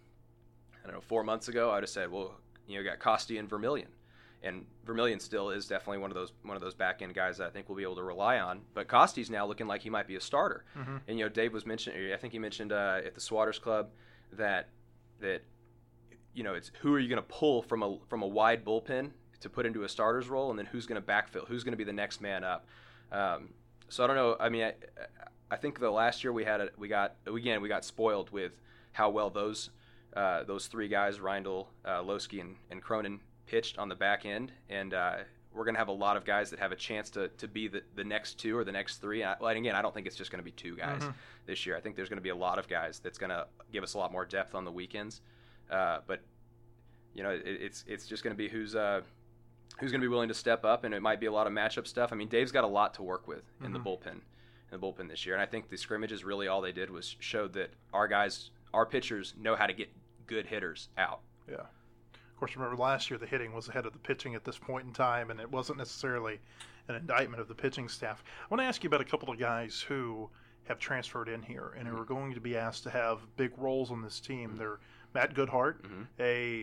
S5: I don't know, four months ago, I'd have said, well, you know, you got Costi and Vermillion, and Vermillion still is definitely one of those one of those back end guys that I think we'll be able to rely on. But Costi's now looking like he might be a starter. Mm-hmm. And you know, Dave was mentioning, I think he mentioned uh, at the Swatters Club that that you know, it's who are you going to pull from a from a wide bullpen to put into a starter's role, and then who's going to backfill, who's going to be the next man up. Um, so I don't know. I mean, I, I think the last year we had a, we got again we got spoiled with how well those uh, those three guys, Reindl, uh, Losky, and, and Cronin, pitched on the back end, and uh, we're going to have a lot of guys that have a chance to, to be the, the next two or the next three. And, I, and again, I don't think it's just going to be two guys mm-hmm. this year. I think there's going to be a lot of guys that's going to give us a lot more depth on the weekends. Uh, but you know, it, it's it's just going to be who's. Uh, Who's going to be willing to step up, and it might be a lot of matchup stuff. I mean, Dave's got a lot to work with in mm-hmm. the bullpen, in the bullpen this year, and I think the scrimmages really all they did was showed that our guys, our pitchers, know how to get good hitters out.
S1: Yeah. Of course, remember last year the hitting was ahead of the pitching at this point in time, and it wasn't necessarily an indictment of the pitching staff. I want to ask you about a couple of guys who have transferred in here and mm-hmm. who are going to be asked to have big roles on this team. Mm-hmm. They're Matt Goodhart, mm-hmm. a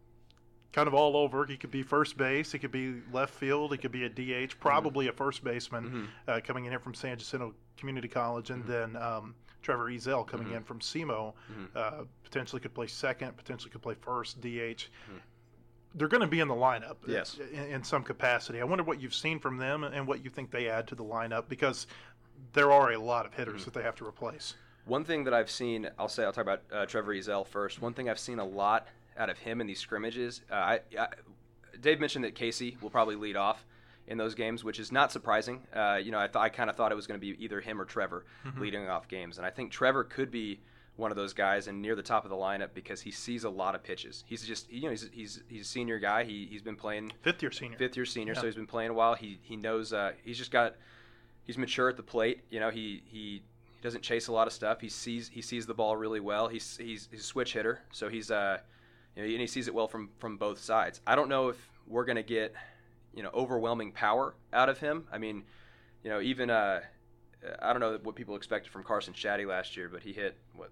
S1: kind of all over. He could be first base. He could be left field. He could be a D H, probably mm-hmm. a first baseman mm-hmm. uh, coming in here from San Jacinto Community College. And mm-hmm. then um, Trevor Ezel coming mm-hmm. in from S E M O. Mm-hmm. Uh, potentially could play second, potentially could play first, D H. Mm-hmm. They're going to be in the lineup
S5: yes.
S1: in, in some capacity. I wonder what you've seen from them and what you think they add to the lineup, because there are a lot of hitters mm-hmm. that they have to replace.
S5: One thing that I've seen, I'll say, I'll talk about uh, Trevor Ezel first. One thing I've seen a lot out of him in these scrimmages. Uh, I, I, Dave mentioned that Casey will probably lead off in those games, which is not surprising. Uh, you know, I, th- I kind of thought it was going to be either him or Trevor mm-hmm. leading off games, and I think Trevor could be one of those guys and near the top of the lineup because he sees a lot of pitches. He's just, you know, he's he's he's a senior guy. He he's been playing
S1: fifth year senior,
S5: fifth year senior,
S1: yeah.
S5: so he's been playing a while. He he knows. Uh, he's just got. He's mature at the plate. You know, he he. He doesn't chase a lot of stuff. He sees he sees the ball really well. He's he's, he's a switch hitter, so he's uh, you know, and he sees it well from, from both sides. I don't know if we're gonna get, you know, overwhelming power out of him. I mean, you know, even uh, I don't know what people expected from Carson Shaddy last year, but he hit what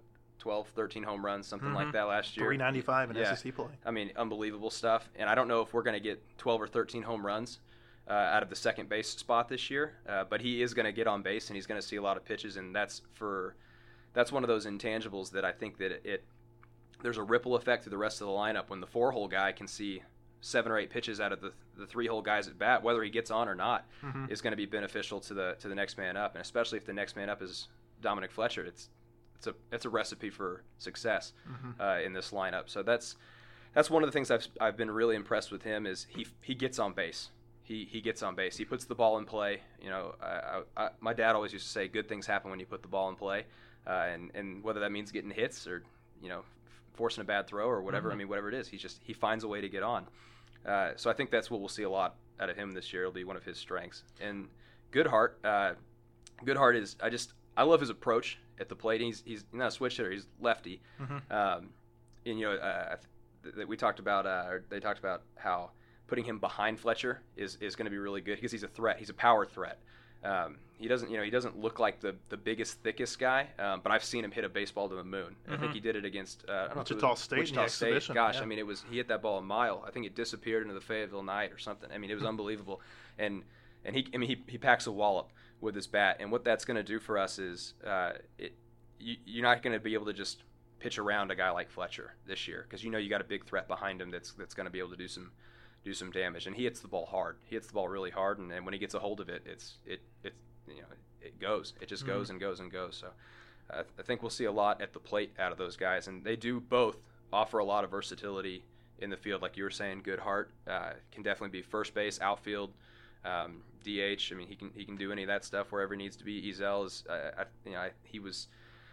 S5: twelve, thirteen home runs, something
S1: mm-hmm.
S5: like that last year.
S1: three ninety-five in
S5: yeah.
S1: S E C play.
S5: I mean, unbelievable stuff. And I don't know if we're going to get twelve or thirteen home runs uh, out of the second base spot this year, uh, but he is going to get on base and he's going to see a lot of pitches, and that's for that's one of those intangibles that I think that it, it there's a ripple effect to the rest of the lineup when the four-hole guy can see seven or eight pitches out of the the three-hole guys at bat, whether he gets on or not, mm-hmm. is going to be beneficial to the to the next man up, and especially if the next man up is Dominic Fletcher. It's it's a it's a recipe for success mm-hmm. uh, in this lineup. So that's that's one of the things I've I've been really impressed with him is he he gets on base. He he gets on base. He puts the ball in play. You know, I, I, my dad always used to say, "Good things happen when you put the ball in play," uh, and and whether that means getting hits or you know forcing a bad throw or whatever. Mm-hmm. I mean, whatever it is, he just he finds a way to get on. Uh, so I think that's what we'll see a lot out of him this year. It'll be one of his strengths. And Goodhart, uh, Goodhart is I just I love his approach at the plate. He's he's not a switch hitter. He's lefty. Mm-hmm. Um, and you know uh, that we talked about. Uh, or they talked about how putting him behind Fletcher is, is going to be really good because he's a threat. He's a power threat. Um, he doesn't, you know, he doesn't look like the, the biggest, thickest guy, um, but I've seen him hit a baseball to the moon. Mm-hmm. I think he did it against uh, I don't
S1: Wichita
S5: know,
S1: State.
S5: Wichita
S1: in the
S5: State.
S1: exhibition.
S5: Gosh,
S1: yeah.
S5: I mean, it was he hit that ball a mile. I think it disappeared into the Fayetteville night or something. I mean, it was unbelievable. And and he, I mean, he he packs a wallop with his bat. And what that's going to do for us is, uh, it you, you're not going to be able to just pitch around a guy like Fletcher this year because you know you got a big threat behind him that's that's going to be able to do some. do some damage, and he hits the ball hard. He hits the ball really hard, and, and when he gets a hold of it, it's it it you know it goes. It just mm-hmm. goes and goes and goes. So uh, I think we'll see a lot at the plate out of those guys, and they do both offer a lot of versatility in the field. Like you were saying, Goodhart uh, can definitely be first base, outfield, um, D H. I mean, he can he can do any of that stuff wherever he needs to be. Ezel is uh, I, you know I, he was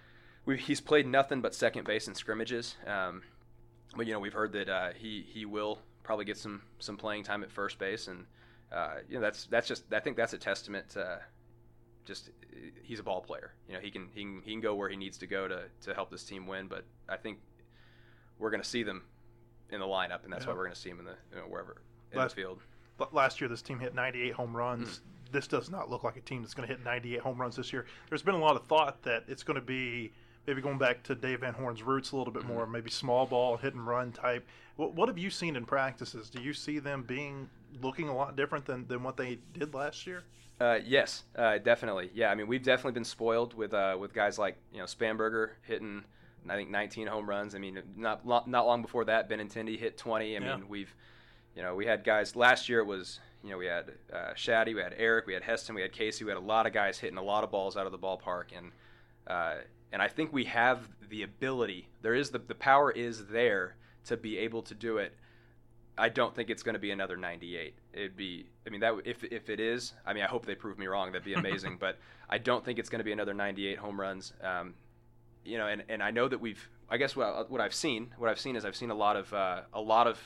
S5: we he's played nothing but second base in scrimmages, um, but you know we've heard that uh, he he will. Probably get some some playing time at first base, and uh, you know that's that's just I think that's a testament to just he's a ball player. You know he can he can he can go where he needs to go to to help this team win. But I think we're going to see them in the lineup, and that's yeah. why we're going to see them in the you know, wherever in last, the field.
S1: Last year, this team hit ninety-eight home runs. Mm. This does not look like a team that's going to hit ninety-eight home runs this year. There's been a lot of thought that it's going to be. Maybe going back to Dave Van Horn's roots a little bit more, maybe small ball, hit and run type. What, what have you seen in practices? Do you see them being looking a lot different than, than what they did last year?
S5: Uh, yes, uh, definitely. Yeah, I mean, we've definitely been spoiled with uh, with guys like you know Spanberger hitting, I think nineteen home runs. I mean, not not long before that, Benintendi hit twenty. I yeah. mean, we've, you know, we had guys last year. It was you know we had uh, Shaddy, we had Eric, we had Heston, we had Casey. We had a lot of guys hitting a lot of balls out of the ballpark, and. Uh, And I think we have the ability. There is the the power is there to be able to do it. I don't think it's going to be another ninety-eight. It'd be. I mean that if if it is. I mean I hope they prove me wrong. That'd be amazing. But I don't think it's going to be another ninety-eight home runs. Um, you know, and, and I know that we've. I guess what what I've seen. What I've seen is I've seen a lot of uh, a lot of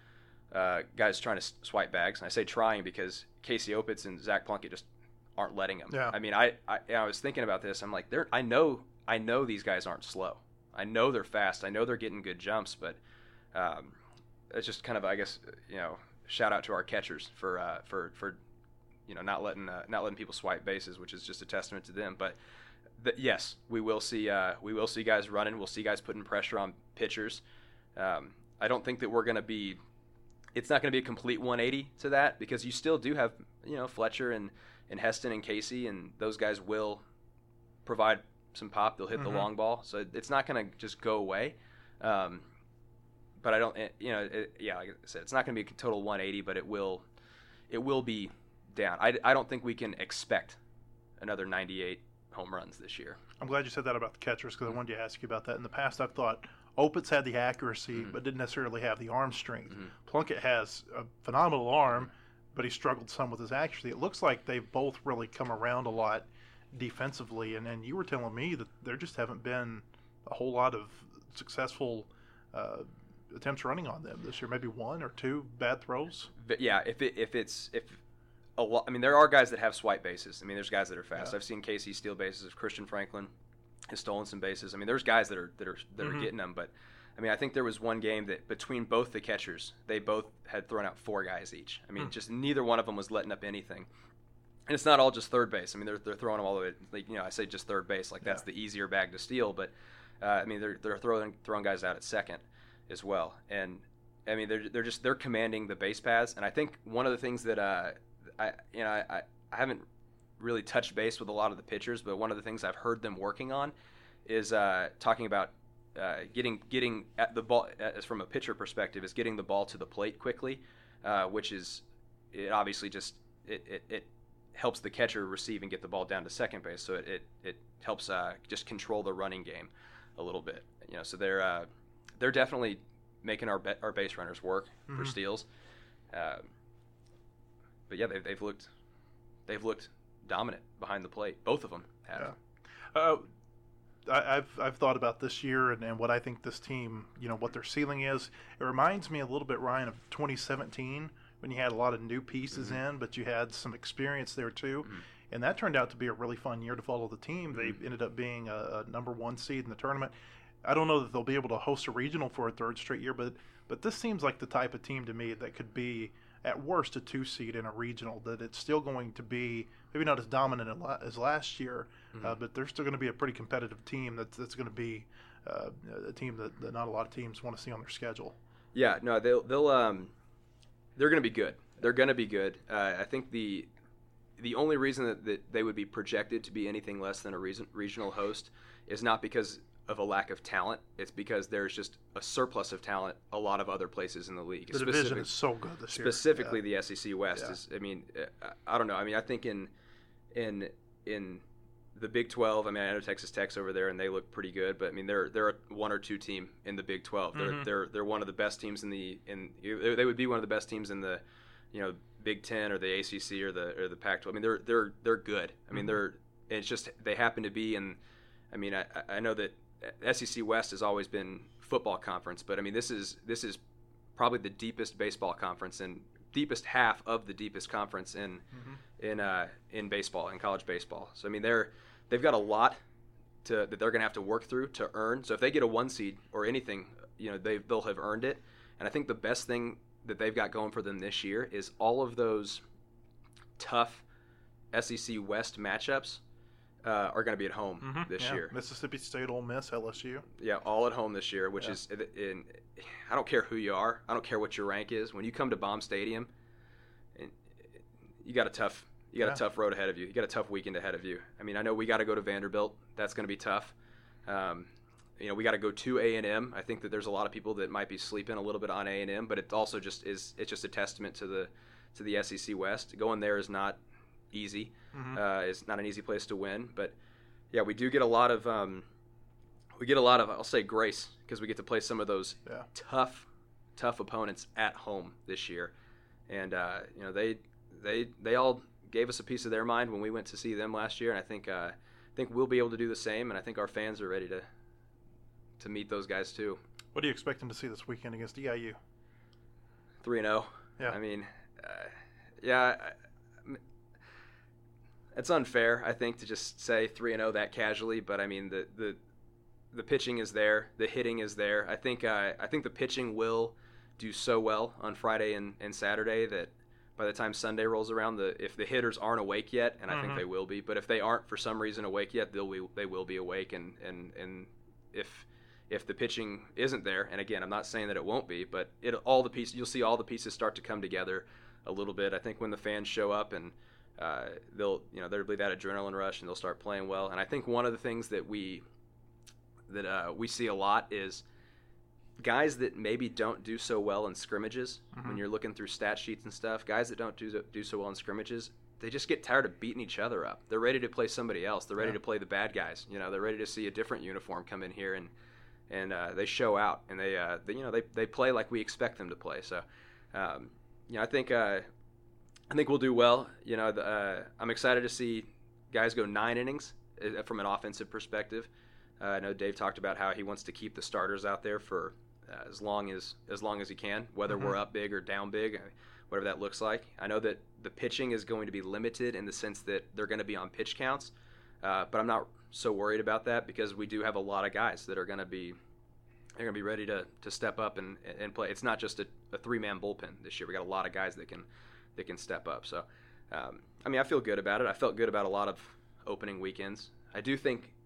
S5: uh, guys trying to swipe bags. And I say trying because Casey Opitz and Zach Plunkett just aren't letting them.
S1: Yeah.
S5: I mean I I, I was thinking about this. I'm like they're. I know. I know these guys aren't slow. I know they're fast. I know they're getting good jumps, but um, it's just kind of, I guess, you know, shout out to our catchers for uh, for for you know not letting uh, not letting people swipe bases, which is just a testament to them. But the, yes, we will see uh, we will see guys running. We'll see guys putting pressure on pitchers. Um, I don't think that we're going to be. It's not going to be a complete one eighty to that because you still do have you know Fletcher and and Heston and Casey, and those guys will provide. Some pop, they'll hit mm-hmm. the long ball, so it's not going to just go away. Um, but I don't, it, you know, it, yeah, like I said, it's not going to be a total one eighty, but it will, it will be down. I, I don't think we can expect another ninety-eight home runs this year.
S1: I'm glad you said that about the catchers because mm-hmm. I wanted to ask you about that. In the past, I've thought Opitz had the accuracy, mm-hmm. but didn't necessarily have the arm strength. Mm-hmm. Plunkett has a phenomenal arm, but he struggled some with his accuracy. It looks like they've both really come around a lot defensively, and then you were telling me that there just haven't been a whole lot of successful uh, attempts running on them this year. Maybe one or two bad throws.
S5: But yeah, if it if it's if a lot, I mean, there are guys that have swipe bases. I mean, there's guys that are fast. Yeah. I've seen Casey steal bases. Christian Franklin has stolen some bases. I mean, there's guys that are that are that mm-hmm. are getting them. But I mean, I think there was one game that between both the catchers, they both had thrown out four guys each. I mean, mm. just neither one of them was letting up anything. And it's not all just third base. I mean, they're they're throwing them all the way. Like, you know, I say just third base, like that's yeah. the easier bag to steal. But Uh, I mean, they're they're throwing throwing guys out at second as well, and I mean they're they're just they're commanding the base paths. And I think one of the things that uh, I you know I, I haven't really touched base with a lot of the pitchers, but one of the things I've heard them working on is uh, talking about uh, getting getting at the ball as from a pitcher perspective is getting the ball to the plate quickly, uh, which is it obviously just it, it, it helps the catcher receive and get the ball down to second base, so it it, it helps uh, just control the running game a little bit. You know, so they're uh, they're definitely making our be- our base runners work mm-hmm. for steals. Uh, but yeah, they've they've looked they've looked dominant behind the plate. Both of them have.
S1: Yeah. Uh, I, I've I've thought about this year and, and what I think this team, you know, what their ceiling is. It reminds me a little bit, Ryan, of twenty seventeen when you had a lot of new pieces mm-hmm. in, but you had some experience there too. Mm-hmm. And that turned out to be a really fun year to follow the team. Mm-hmm. They ended up being a, a number one seed in the tournament. I don't know that they'll be able to host a regional for a third straight year, but but this seems like the type of team to me that could be at worst a two seed in a regional, that it's still going to be maybe not as dominant as last year, mm-hmm. uh, but they're still going to be a pretty competitive team that's, that's going to be uh, a team that, that not a lot of teams want to see on their schedule.
S5: Yeah, no, they'll, they'll um, they're going to be good. They're going to be good. Uh, I think the the only reason that, that they would be projected to be anything less than a reason, regional host is not because of a lack of talent. It's because there's just a surplus of talent a lot of other places in the league.
S1: The division is so good this
S5: year. Specifically,
S1: yeah.
S5: the S E C West
S1: yeah.
S5: is. I mean, I don't know. I mean, I think in in in the Big twelve. I mean, I know Texas Tech's over there and they look pretty good, but I mean, they're they're a one or two team in the Big twelve. They're mm-hmm. they're they're one of the best teams in the in. They would be one of the best teams in the, you know, Big Ten or the A C C or the or the Pac twelve. I mean, they're they're they're good. I mean, mm-hmm. they're. It's just they happen to be in. I mean, I I know that S E C West has always been football conference, but I mean this is this is probably the deepest baseball conference and deepest half of the deepest conference in mm-hmm. in uh, in baseball, in college baseball. So I mean they're they've got a lot to that they're going to have to work through to earn. So if they get a one seed or anything, you know, they they'll have earned it. And I think the best thing that they've got going for them this year is all of those tough S E C West matchups. Uh, are going to be at home mm-hmm. this
S1: yeah.
S5: year.
S1: Mississippi State, Ole Miss, L S U.
S5: Yeah, all at home this year, which yeah. is, in, I don't care who you are. I don't care what your rank is. When you come to Baum Stadium, you got a tough, you got yeah. a tough road ahead of you. You got a tough weekend ahead of you. I mean, I know we got to go to Vanderbilt. That's going to be tough. Um, you know, we got to go to A and M. I think that there's a lot of people that might be sleeping a little bit on A and M, but it also just is. It's just a testament to the to the S E C West. Going there is not easy. Mm-hmm. Uh, it's not an easy place to win, but yeah, we do get a lot of um, we get a lot of I'll say grace because we get to play some of those yeah. tough, tough opponents at home this year, and uh, you know they they they all gave us a piece of their mind when we went to see them last year, and I think uh, I think we'll be able to do the same, and I think our fans are ready to to meet those guys too.
S1: What do you expect them to see this weekend against E I U?
S5: Three and zero. Yeah, I mean, uh, yeah. I, It's unfair, I think, to just say three and oh that casually, but I mean the, the the pitching is there, the hitting is there. I think uh, I think the pitching will do so well on Friday and, and Saturday that by the time Sunday rolls around, the if the hitters aren't awake yet, and I mm-hmm. think they will be, but if they aren't for some reason awake yet, they'll be, they will be awake, and, and, and if if the pitching isn't there, and again, I'm not saying that it won't be, but it all the pieces you'll see all the pieces start to come together a little bit. I think when the fans show up and Uh, they'll, you know, there'll be that adrenaline rush, and they'll start playing well. And I think one of the things that we that uh, we see a lot is guys that maybe don't do so well in scrimmages. Mm-hmm. When you're looking through stat sheets and stuff, guys that don't do do so well in scrimmages, they just get tired of beating each other up. They're ready to play somebody else. They're ready yeah. to play the bad guys. You know, they're ready to see a different uniform come in here and and uh, they show out and they, uh, they you know they they play like we expect them to play. So, um, you know, I think. Uh, I think we'll do well. You know, the, uh, I'm excited to see guys go nine innings uh, from an offensive perspective. Uh, I know Dave talked about how he wants to keep the starters out there for uh, as long as as long as he can, whether mm-hmm. we're up big or down big, whatever that looks like. I know that the pitching is going to be limited in the sense that they're going to be on pitch counts, uh, but I'm not so worried about that because we do have a lot of guys that are going to be they're going to be ready to to step up and and play. It's not just a, a three-man bullpen this year. We got a lot of guys that can. That can step up. So, um, I mean, I feel good about it. I felt good about a lot of opening weekends. I do think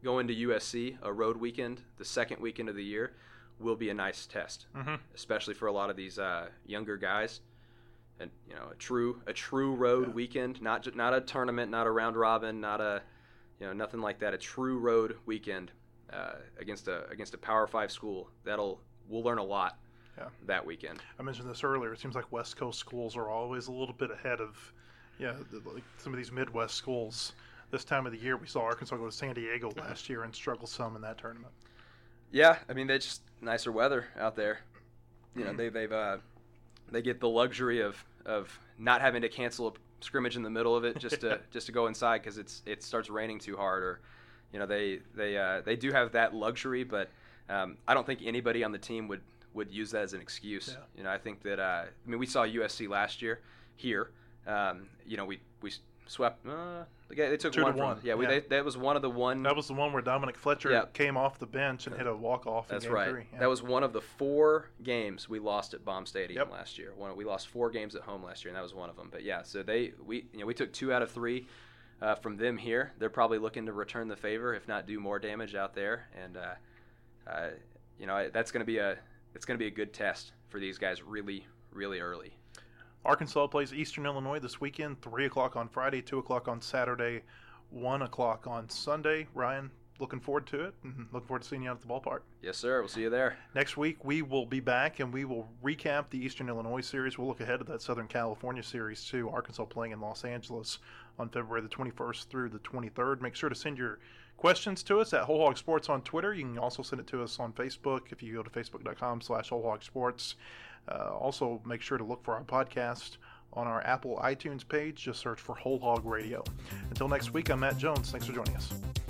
S5: going to U S C, a road weekend, the second weekend of the year, will be a nice test, mm-hmm. especially for a lot of these uh, younger guys. And you know, a true a true road yeah. weekend, not just, not a tournament, not a round robin, not a you know nothing like that. A true road weekend uh, against a against a Power Five school. That'll we'll learn a lot yeah. that weekend.
S1: I mentioned this earlier. It seems like West Coast schools are always a little bit ahead of yeah like some of these Midwest schools. This time of the year, we saw Arkansas go to San Diego last year and struggle some in that tournament.
S5: Yeah, I mean, they just nicer weather out there. You know, they they've uh, they get the luxury of, of not having to cancel a scrimmage in the middle of it just to just to go inside because it's it starts raining too hard, or you know they they uh, they do have that luxury, but um, I don't think anybody on the team would, would use that as an excuse. Yeah. You know, I think that uh, I mean we saw U S C last year here. Um, you know, we we swept. Uh, they took
S1: Two
S5: one
S1: to
S5: from
S1: one.
S5: yeah. We,
S1: yeah.
S5: They, that was one of the one.
S1: That was the one where Dominic Fletcher
S5: yeah.
S1: came off the bench and hit a walk off.
S5: That's
S1: in game
S5: right.
S1: Three. Yeah.
S5: That was one of the four games we lost at Baum Stadium
S1: yep.
S5: last year. One, we lost four games at home last year, and that was one of them. But yeah, so they we you know we took two out of three uh, from them here. They're probably looking to return the favor, if not do more damage out there. And uh, uh, you know that's going to be a it's going to be a good test for these guys really really early.
S1: Arkansas plays Eastern Illinois this weekend, three o'clock on Friday, two o'clock on Saturday, one o'clock on Sunday. Ryan, looking forward to it, and looking forward to seeing you out at the ballpark.
S5: Yes, sir. We'll see you there.
S1: Next week, we will be back, and we will recap the Eastern Illinois series. We'll look ahead to that Southern California series, too. Arkansas playing in Los Angeles on February the twenty-first through the twenty-third. Make sure to send your questions to us at Whole Hog Sports on Twitter. You can also send it to us on Facebook if you go to facebook.com slash Whole Hog Sports. Uh, also, make sure to look for our podcast on our Apple iTunes page. Just search for Whole Hog Radio. Until next week, I'm Matt Jones. Thanks for joining us.